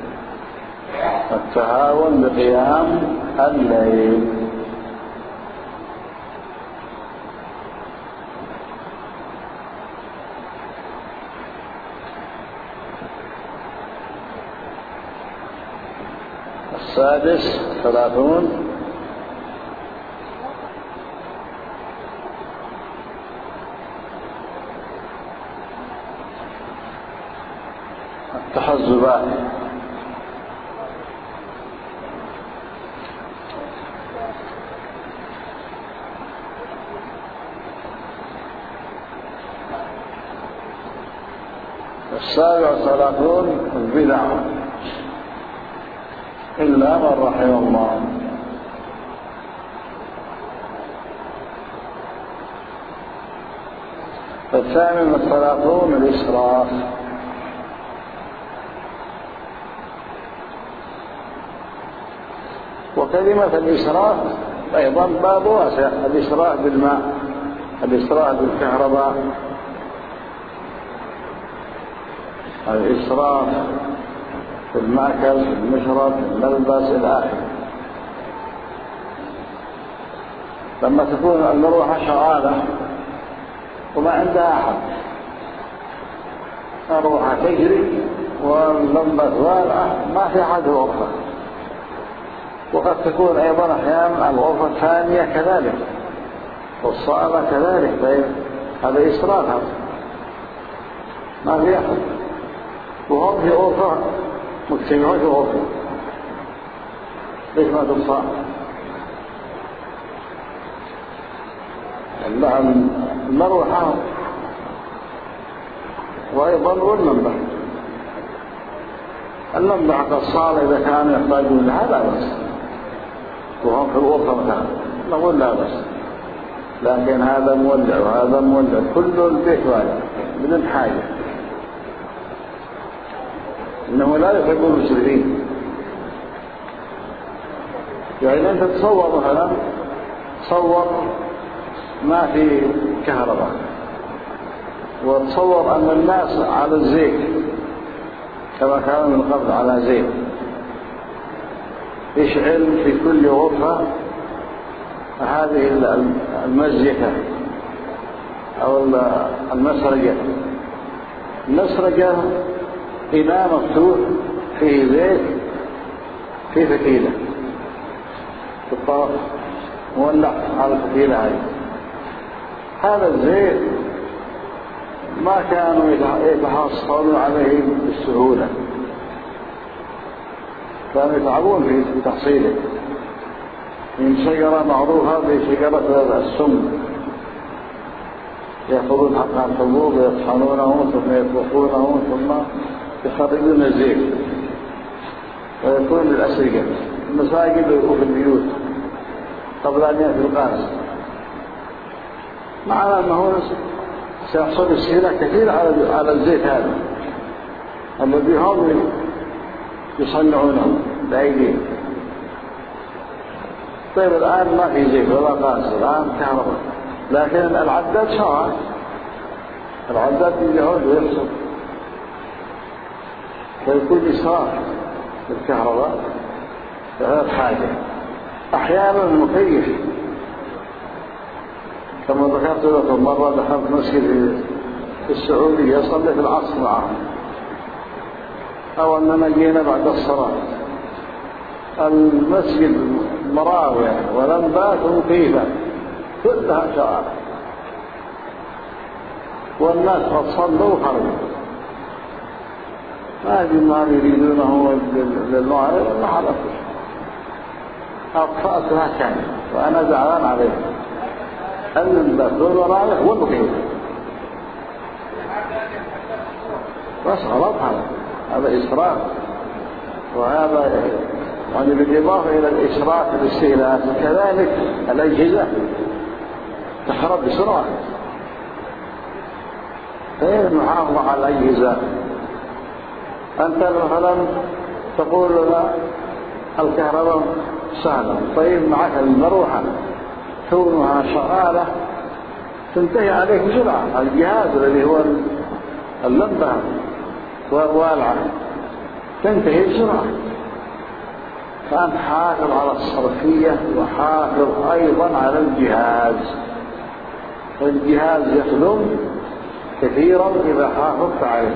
التهاون بقيام الليل. السادس ثلاثون التحزبات. السابع ثلاثون البدع إلا من رحم الله. الثامن الثلاثون الإسراف. وكلمة الإسراف أيضا باب واسع. الإسراف بالماء، الإسراف بالكهرباء، الإسراف في المأكل، في المشرب، في الملبس إلى آخره. لما تكون المروحة شغالة وما عندها أحد، المروحة تجري واللمبة والأه ما في أحد غرفة. وقد تكون أيضا أحيانا الغرفة الثانية كذلك والصالة كذلك. طيب هذا إسراف، ما في أحد وهم في غرفة مجتمعون في غرفة، ليش ما تبصر؟ المروحة وأيضا واللمبة. اللمبة حق الصالة إذا كانوا يحتاجون لها لا بس، وهم في الغرفة مثلا نقول لا بس. لكن هذا مولع وهذا مولع، كل البيت واحد بدون حاجة. إنه لا يحب المسرفين. يعني أنت تصور مثلا، تصور ما في كهرباء، وتصور أن الناس على الزيت كما كانوا من قبل على زيت، يشعل في كل غرفة هذه المزيكة أو المسرجة. المسرجة إناء مفتوح فيه زيت في فتيلة في الطرف مولع على الفتيلة هذه. هذا الزيت ما كانوا يتحصلون عليه بالسهولة، كانوا يتعبون في تحصيله من شجرة معروفة بشجرة السم، يأخذون حقها الحبوب ويطحنونه ثم يطبخونه ثم يخرجون الزيت ويكون للأسرقة المساجد وفي البيوت قبل أن يأتي القانص. معنى أنه سيحصل استهلاك كثير على الزيت هذا الذي هم يصنعونه بأيديهم. طيب الآن ما في زيت ولا قانص، الآن كهرباء، لكن العداد شغال، العداد يجهد ويحصل، فيكون إسراف في الكهرباء غير حاجة. أحيانا المكيف كما ذكرت لكم مرة دخلت مسجد في السعودية صليت في العصر معهم، أو أننا جينا بعد الصلاة، المسجد مراوح ولمبات ومكيفة كلها شغالة، والناس قد صلوا وخرجوا، ما أدري ما يريدونه للمعارض ما حرفش. أطفأتها كان وأنا زعلان عليه. اللمبات والمراوح والمكيفة بس غلط، هذا هذا إسراف. وهذا يعني بالإضافة إلى الإسراف في الاستهلاك كذلك الأجهزة تخرب بسرعة. غير المحافظة على الأجهزة، أنت مثلا تقول لا الكهرباء سهلة، طيب معك المروحة كونها شغالة تنتهي عليك بسرعة. الجهاز الذي هو اللمبة والعة تنتهي بسرعة. كان حافظ على الصرفية وحافظ أيضا على الجهاز، والجهاز يخدم كثيرا إذا حافظت عليه.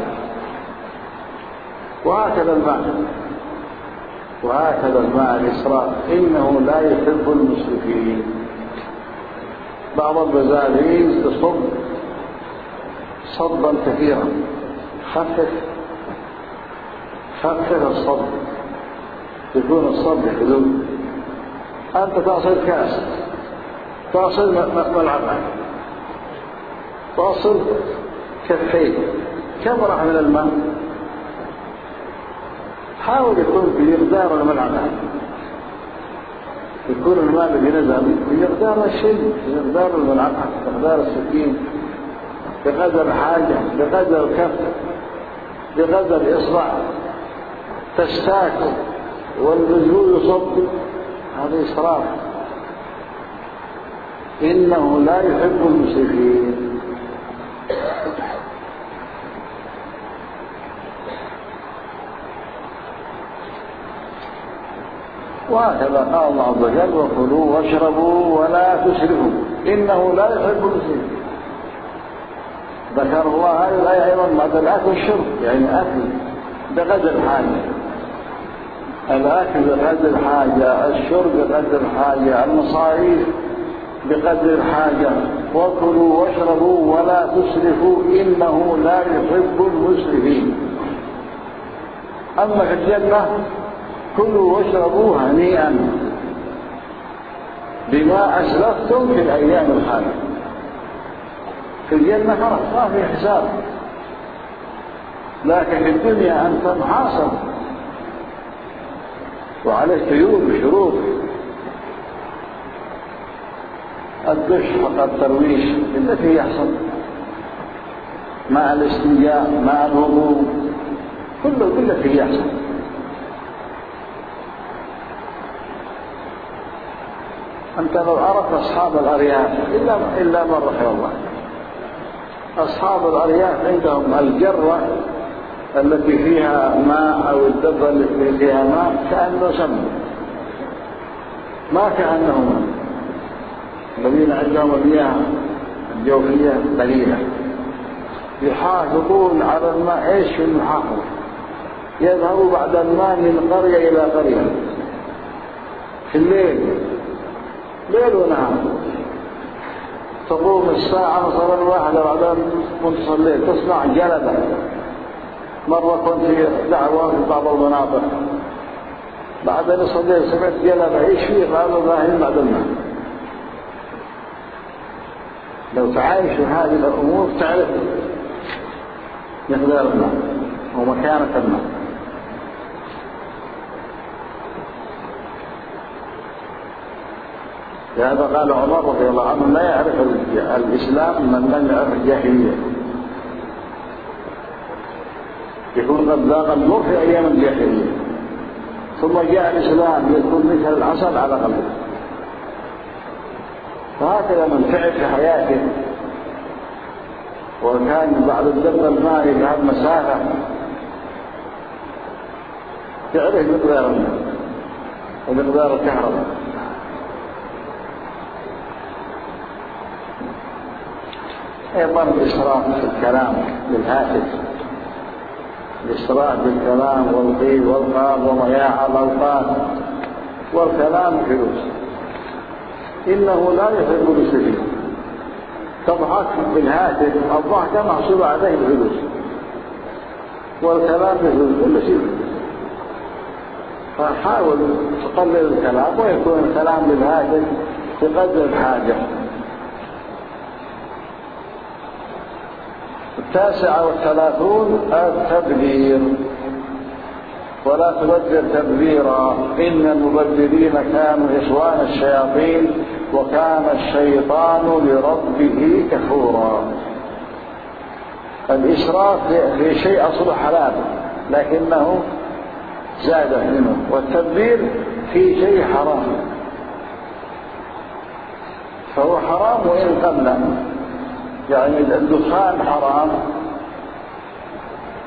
وهكذا الماء، وهكذا الماء الإسراف إنه لا يحب المسرفين. بعض البزازيز تصب صبا كثيرا، خفف خفف الصب، يكون الصب حدود. أنت تصل كاس، تصل ملعقة، تصل كفين، كم راح من الماء؟ حاول يكون في مقدار الملعقة، يكون الماء الذي نزل بمقدار الشيء، بمقدار الملعقة، بمقدار السكين، بقدر الحاجة، بقدر الكف، بقدر الإصبع، تستاك والنزول يصب. هذا إسراف، إنه لا يحب المسرفين. وهكذا قال الله عز وجل: وكلوا واشربوا ولا تسرفوا إنه لا يحب المسرفين. ذكر الله هذه الآية أيضا بعد الأكل والشرب، يعني أكل بقدر الحاجة، الأكل بقدر الحاجة، الشرب بقدر الحاجة، المصاريف بقدر الحاجة. وكلوا واشربوا ولا تسرفوا إنه لا يحب المسرفين. أما في الجنة كلوا واشربوا هنيئا بما أسلفتم في الأيام الخالية. في الجنة خلاص ما في حساب، لكن في الدنيا أنت محاصر وعليك قيود وشروط. الدش فقط ترويش التي يحصل مع الاستنجاء مع الوضوء، كله بالتي يحصل. أنت لو عرفت أصحاب الأرياف إلا إلا من رحم الله، أصحاب الأرياف عندهم الجرة التي فيها ماء أو الدبة التي فيها ماء كأنه سم، ما كأنهم الذين عندهم المياه الجوفية قليلة. يحافظون على الماء. إيش في المحافظة؟ يذهبوا بعد الماء من قرية إلى قرية في الليل، ليل ونهار، تقوم الساعة مثلا واحدة بعد منتصف الليل تصنع جلبة. مرة كنت في دعوة في بعض المناطق، بعد نصف الليل سمعت جلبة. ايش فيه؟ قالوا ظاهرين بعد الماء. لو تعايش هذه الأمور تعرف مقدار الماء ومكانة الماء. لهذا قال عمر رضي الله عنه: لا يعرف الإسلام من لم يعرف الجاهلية. يكون قد ذاق المر في أيام الجاهلية، ثم جاء الإسلام يكون مثل العسل على قلبه. فهكذا من تعب في حياته وكان بعد الدم الماء يذهب مسافة، يعرف مقدار الماء ومقدار الكهرباء. أيضا الإسراف في الكلام بالهاتف، الإسراف بالكلام والقيل والقال وضياع الأوقات والكلام فلوس. إنه لا يحب المسرفين. تضحك بالهاتف، الضحكة محسوبة عليه الفلوس، والكلام بفلوس، كل شيء. فحاول تقلل الكلام ويكون الكلام بالهاتف بقدر الحاجة. التاسعة والثلاثون التبذير. ولا تبذر تبذيرا إن المبذرين كانوا إخوان الشياطين وكان الشيطان لربه كفورا. الإسراف في شيء أصله حلال لكنه زاد منه، والتبذير في شيء حرام فهو حرام وإن قل. يعني الدخان حرام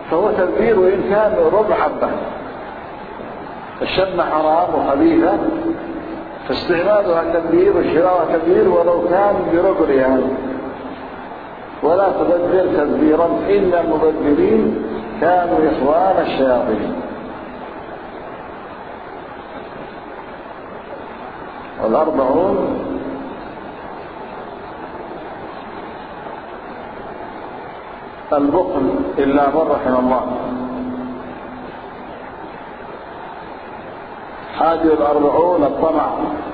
فهو تدبير وإن كان ربع حبة. الشمة حرام وخبيثة فاستعمالها تدبير وشراءها تدبير ولو كان بربع ريال. ولا تبذر تدبيرا إن المبذرين كانوا إخوان الشياطين. والأربعون البخل إلا من رحم الله. حادي الأربعون الطمع.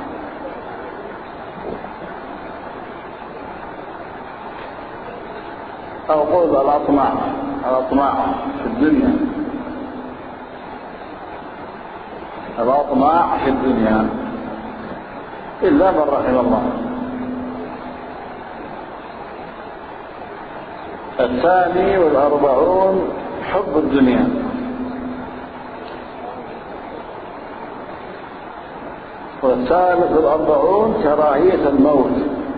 أو قول الأطماع الأطماع في الدنيا الأطماع في الدنيا إلا من رحم الله. الثاني والأربعون حب الدنيا. والثالث والأربعون كراهية الموت.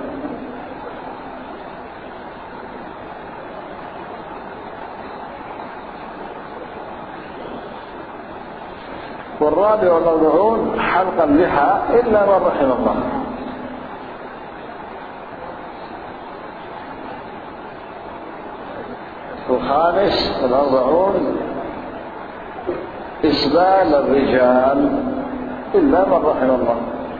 والرابع والأربعون حلق اللحى إلا من رحم الله. الخامس والأربعون إسبال الرجال إلا من رحم الله.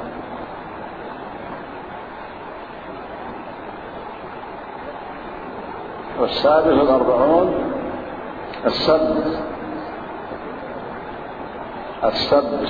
والسادس والأربعون السب السب.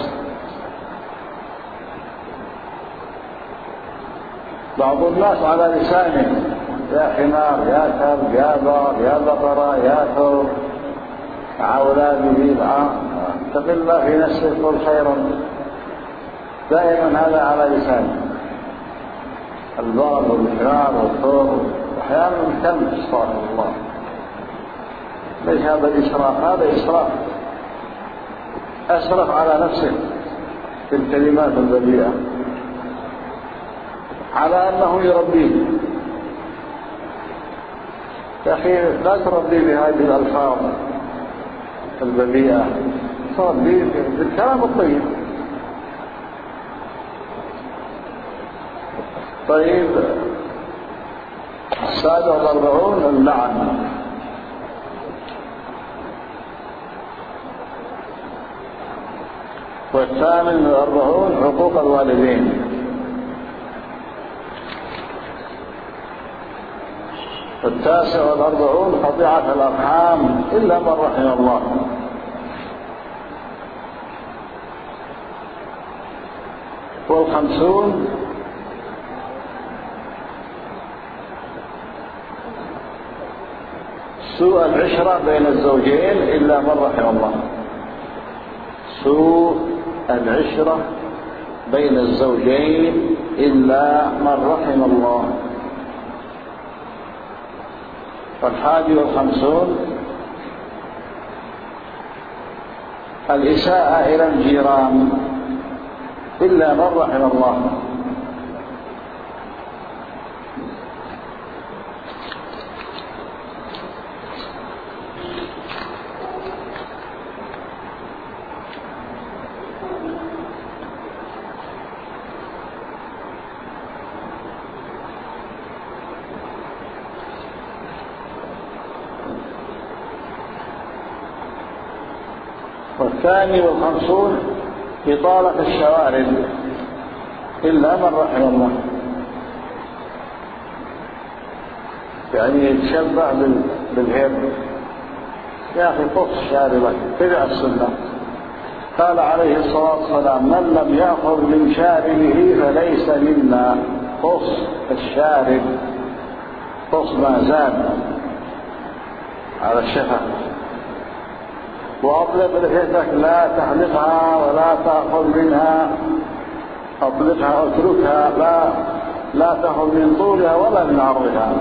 بعض الناس على لسانه يا حمار يا كلب يا بار يا بقرة يا ثور مع أولاده اتق الله في نفسك قل خيرا. دائما هذا على لسانه البار والحمار والثور أحيانا الكلب استغفر الله. ليس هذا الإسراف، هذا إسراف. أسرف على نفسه في الكلمات البذيئة على أنه يربيه. يا أخي لا تربي بهذه الألفاظ البذيئة، تربي بالكلام الطيب. طيب السادس والأربعون اللعن. والثامن والأربعون حقوق الوالدين. والتاسع والأربعون قطيعة الأرحام إلا من رحم الله. والخمسون سوء العشرة بين الزوجين إلا من رحم الله. سوء العشرة بين الزوجين إلا من رحم الله. والحادي والخمسون الإساءة إلى الجيران إلا من رحم الله. والثاني والخمسون إطالة الشوارب إلا من رحم الله. يعني يتشبع بالهرب. يا أخي قص شاربك تبع السنة. قال عليه الصلاة والسلام من لم يأخذ من شاربه فليس منا. قص الشارب، قص ما زاد على الشفة. وأطلق لحيتك لا تحلقها ولا تأخذ منها، أطلقها أو اتركها، لا لا تأخذ من طولها ولا من عرضها.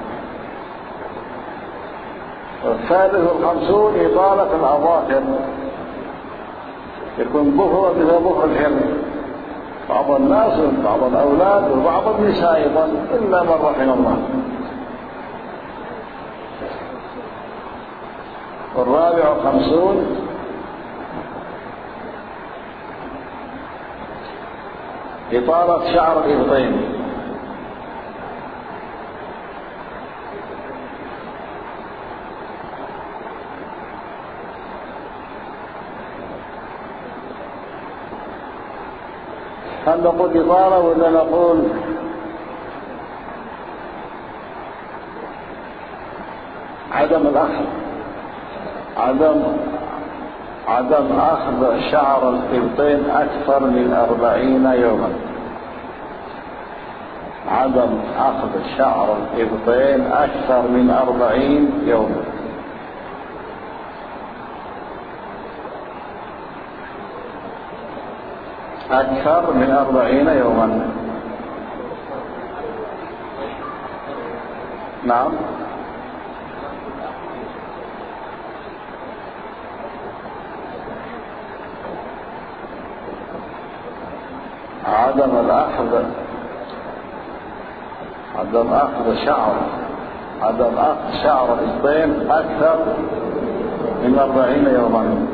والثالث والخمسون إطالة الأظافر. يكون ظهر مثل ظهر الحلم بعض الناس وبعض الأولاد وبعض النساء أيضا إلا من رحم الله. والرابع وخمسون إطالة شعر الإبطين. هل نقول إطالة ولا نقول عدم الأخذ؟ عدم عدم أخذ شعر الإبطين أكثر من أربعين يوما. عدم أخذ شعر الإبطين أكثر من أربعين يوما. أكثر من أربعين يوما. نعم. عدم الأخذ عدم أخذ شعر عدم أخذ شعر الإبطين أكثر من أربعين يوما.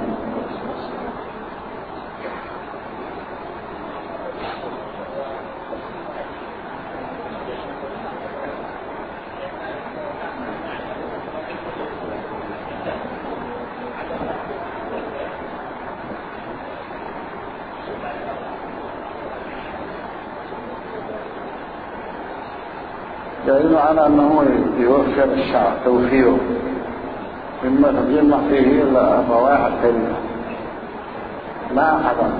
دليل على أنه يوفر الشعر توفيره مما تجمع فيه الروائح الكريمة لا أحد.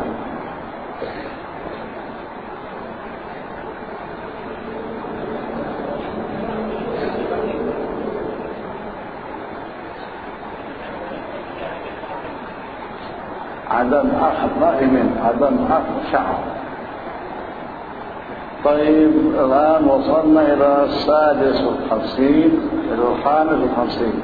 عدم أخذ رأي عدم أخذ شعر. طيب الآن وصلنا إلى السادس والخمسين إلى الخامس والخمسين.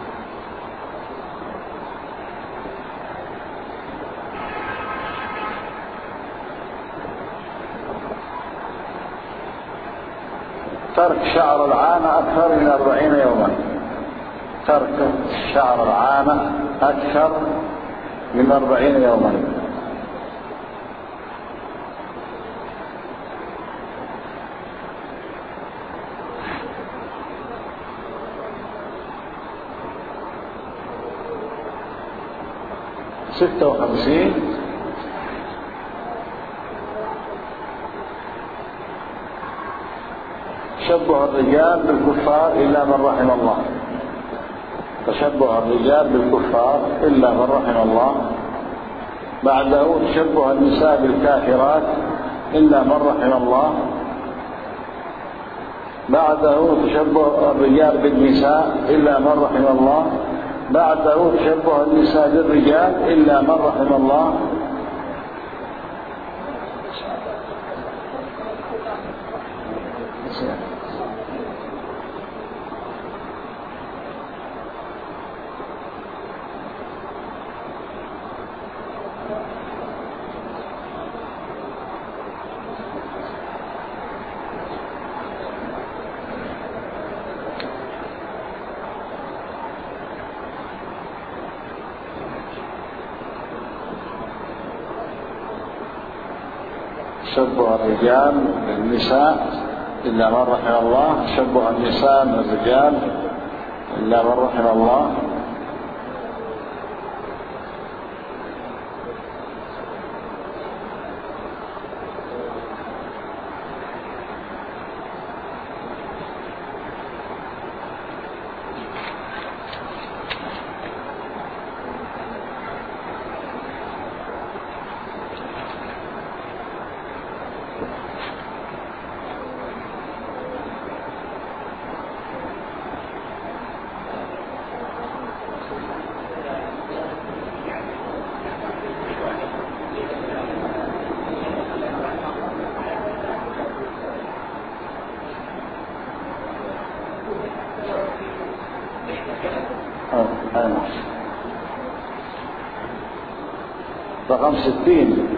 ترك شعر العانة أكثر من أربعين يوما. ترك شعر العانة أكثر من أربعين يوما. ستة وخمسين تشبه الرجال بالكفار إلا من رحم الله. تشبه الرجال بالكفار إلا من رحم الله. بعده تشبه النساء بالكافرات إلا من رحم الله. بعده تشبه الرجال بالنساء إلا من رحم الله. بعده تشبه النساء بالرجال إلا من رحم الله. تشبه الرجال بالنساء إلا من رحم الله. تشبه النساء بالرجال إلا من رحم الله. رقم ستين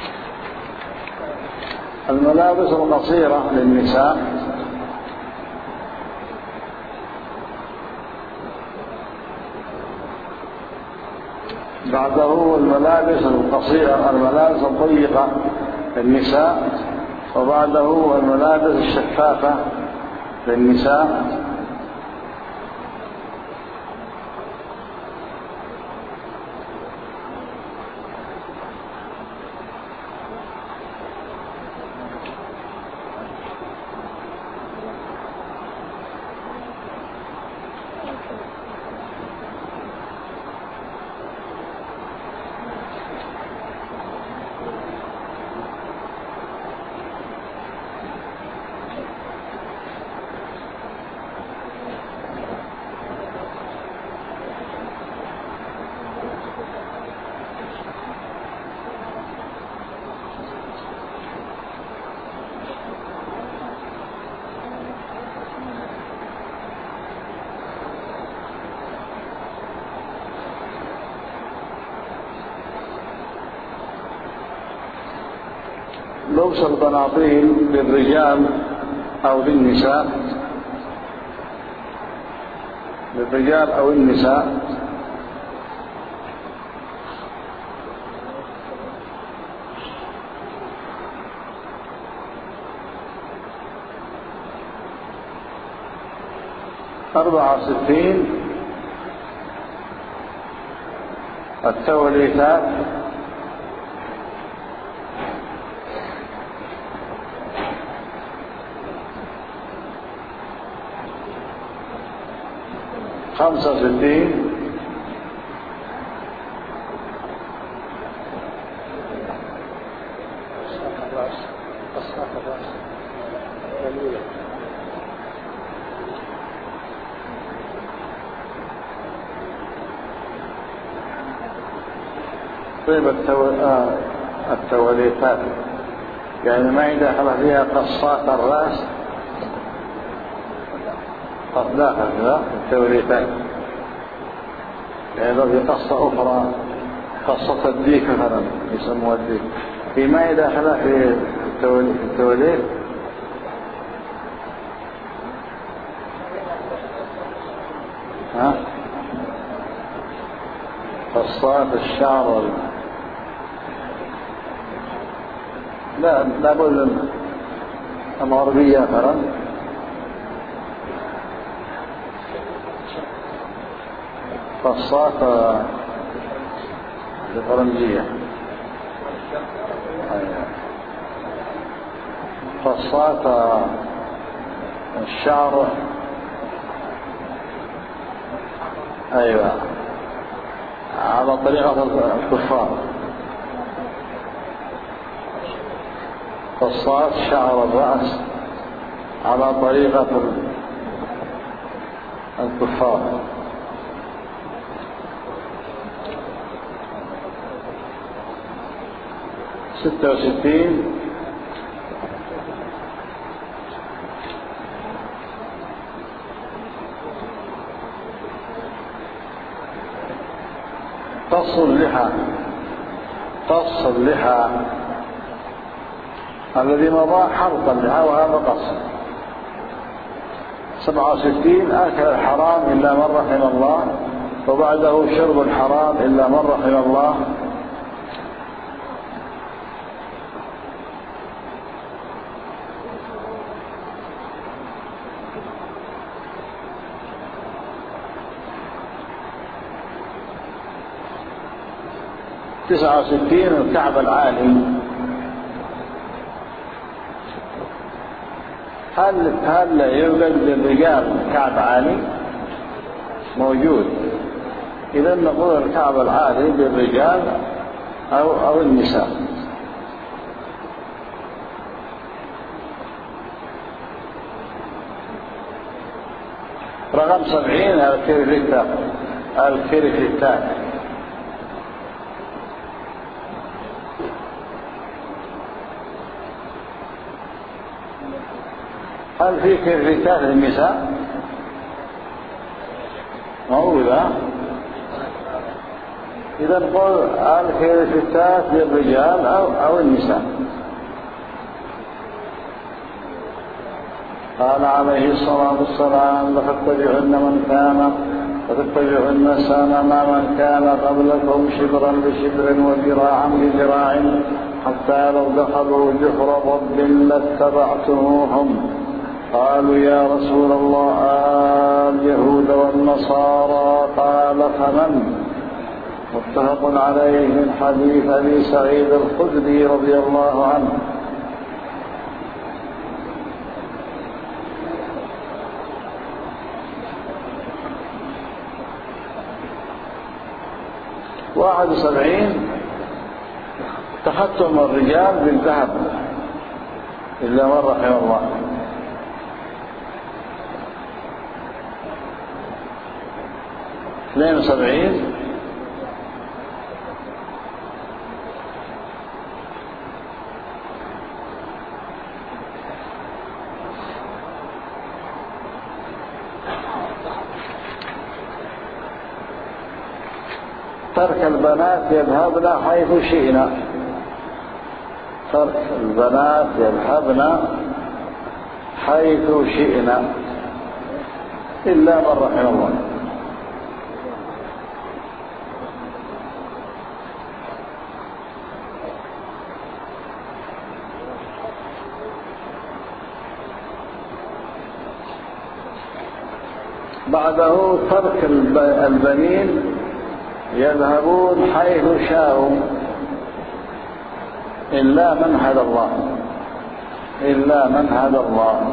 الملابس القصيرة للنساء بعده الملابس القصيرة، الملابس الضيقة للنساء، وبعده الملابس الشفافة للنساء. لبس البناطيل للرجال أو للنساء، للرجال أو النساء، أربعة وستين التوليفات خمسة وستين طيب التوليفات يعني ما يدخل فيها قصات الرأس، قد داخل فيها التوليفات، يعني لو في قصة أخرى قصة الديك مثلا يسموها الديك، في ما يدخل في التوليف ها قصات الشعر لا لا بد الغربية مثلا قصات الفرنجية، قصات الشعر أيوة على طريقة الكفار، قصات شعر الرأس على طريقة الكفار. ستة وستين قص اللحى، قص اللحى الذي مضى حلق اللحى وهذا قص. سبعة وستين أكل الحرام إلا من رحم الله، وبعده شرب الحرام إلا من رحم الله. تسعة وستين الكعب العالي، هل هل يوجد للرجال كعب عالي؟ موجود، إذا نقول الكعب العالي للرجال أو أو النساء. رقم سبعين الكريفتات، الكريفتات هل في كريفتات للنساء؟ موجودة، إذا نقول الكريفتات للرجال أو أو النساء. قال عليه الصلاة والسلام: لتتبعن من كان فتتبعن سنن من كان قبلكم شبرا بشبر وذراعا بذراع حتى لو دخلوا جحر رب لاتبعتموهم. قالوا يا رسول الله اليهود والنصارى؟ قال فمن؟ متفق عليه من حديث أبي سعيد الخدري رضي الله عنه. واحد وسبعين تختم الرجال بالذهب إلا من رحم الله. اثنين وسبعين ترك البنات يذهبن حيث شئنا. ترك البنات يذهبن حيث شئنا إلا من رحم الله. بعده ترك البنين يذهبون حيث شاءوا إلا من هدى الله. إلا من هدى الله.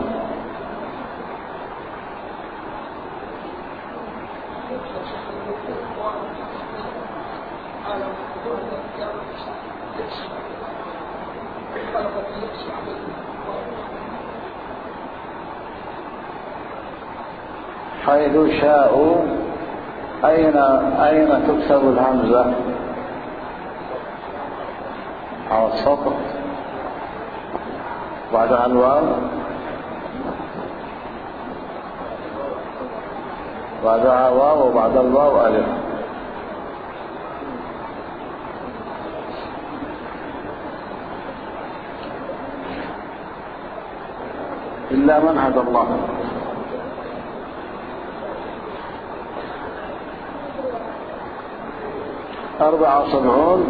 حيث شاءوا أين أين تكتب الهمزة؟ على السطر بعدها الواو، بعدها واو وبعد الواو ألف. إلا من هدى الله. أربعة وسبعون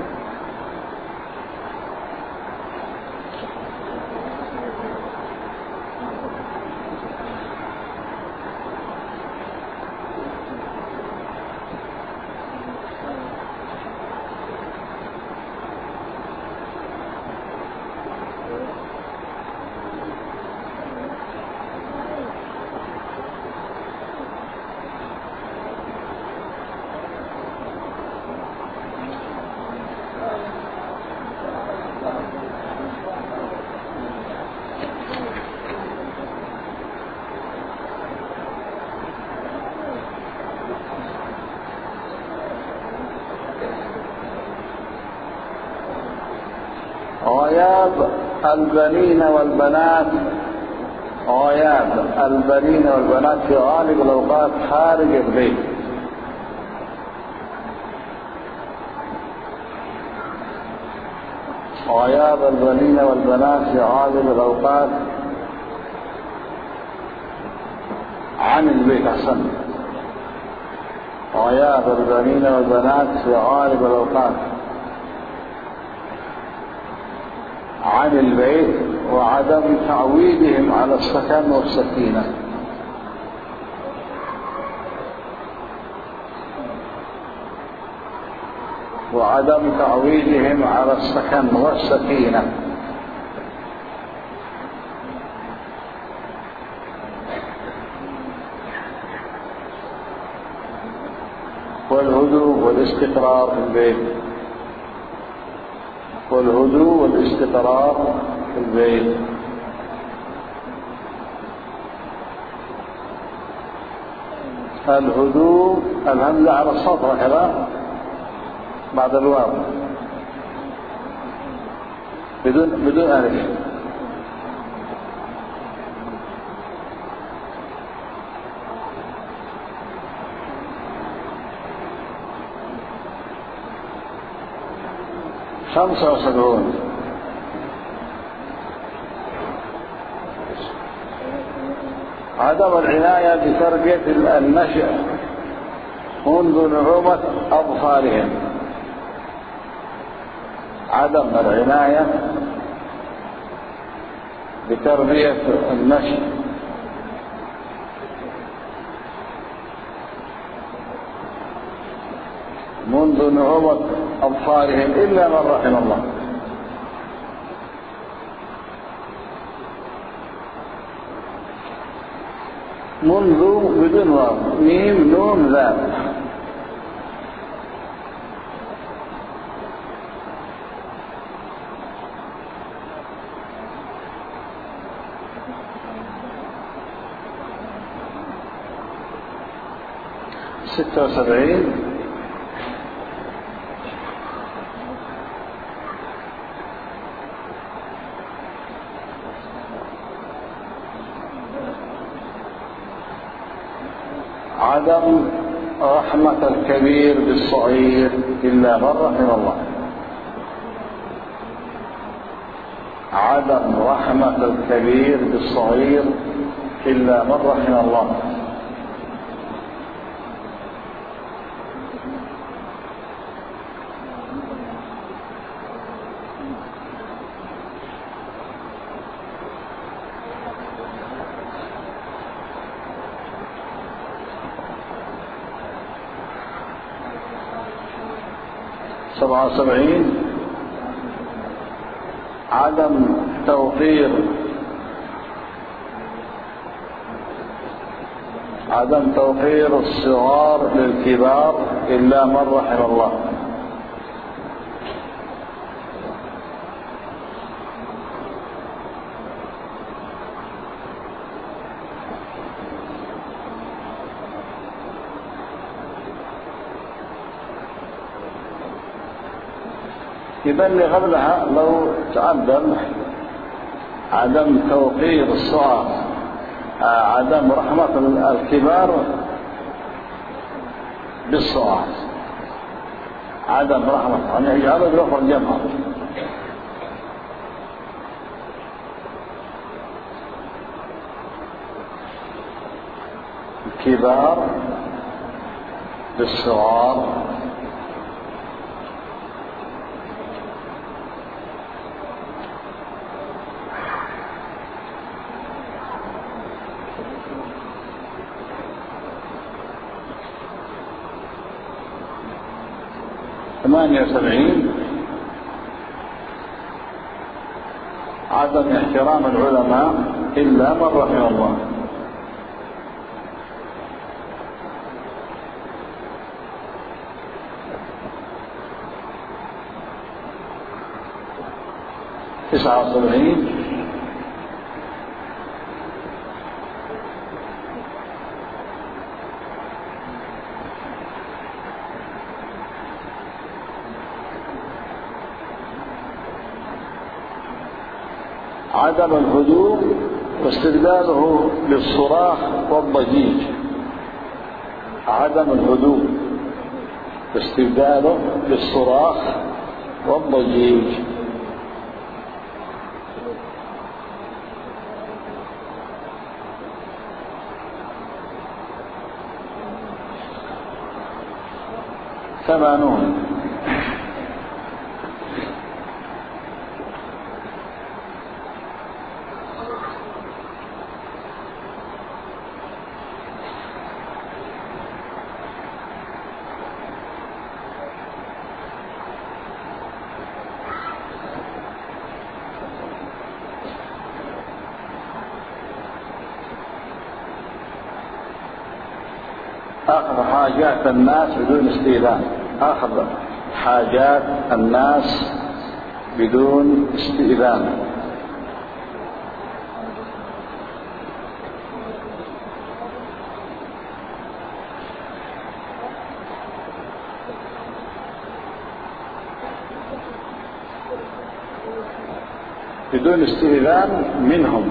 غياب البنين والبنات. غياب البنين والبنات في غالب الأوقات خارج البيت. غياب البنين والبنات في غالب الأوقات عن البيت. أحسن. غياب البنين والبنات في غالب الأوقات عن البيت وعدم تعويدهم على السكن والسكينة. وعدم تعويدهم على السكن والسكينة. والهدوء والاستقرار في البيت. والهدوء والاستقرار في البيت. الهدوء الهمزة على السطر كذا بعد الواو بدون بدون ألف. خمسة وسبعون عدم العناية بتربية النشء منذ نعومة أظفارهم، عدم العناية بتربية النشء، منذ نعومة أظفارهم إلا من رحم الله. منذ بدون واو، ميم نون ذال. ستة وسبعين عدم رحمة الكبير بالصغير إلا من رحم الله. عدم رحمة الكبير بالصغير إلا من رحم الله. سبعة وسبعين عدم توقير عدم توقير الصغار للكبار إلا من رحم الله. يبني قبلها لو تعدل عدم توقير الصغار، عدم رحمة الكبار بالصغار، عدم رحمة يعني يجعله بلفظ الجمع. الكبار بالصغار ثمانية وسبعين عدم احترام العلماء إلا من رحم الله. تسعة وسبعين عدم الهدوء واستبداله بالصراخ والضجيج. عدم الهدوء واستبداله بالصراخ والضجيج. ثمانون أخذ حاجات الناس بدون استئذان. أخذ حاجات الناس بدون استئذان. بدون استئذان منهم.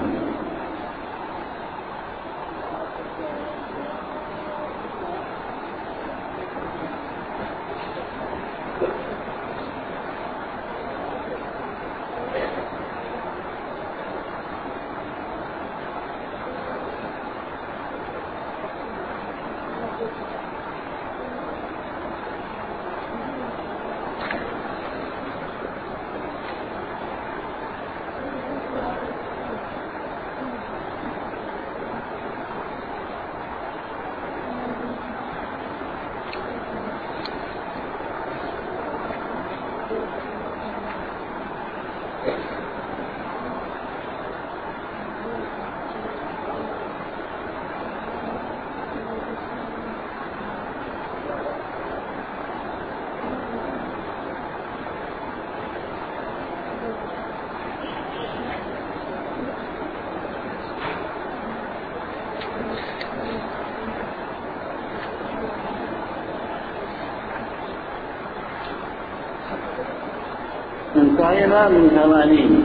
انتهينا من ثمانين،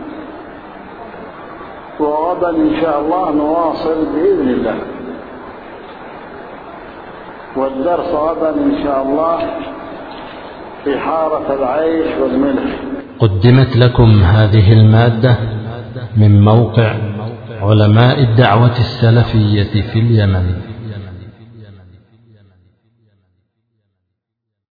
وغدا إن شاء الله نواصل بإذن الله. والدرس غدا إن شاء الله في حارة العيش والملح. قدمت لكم هذه المادة من موقع علماء الدعوة السلفية في اليمن.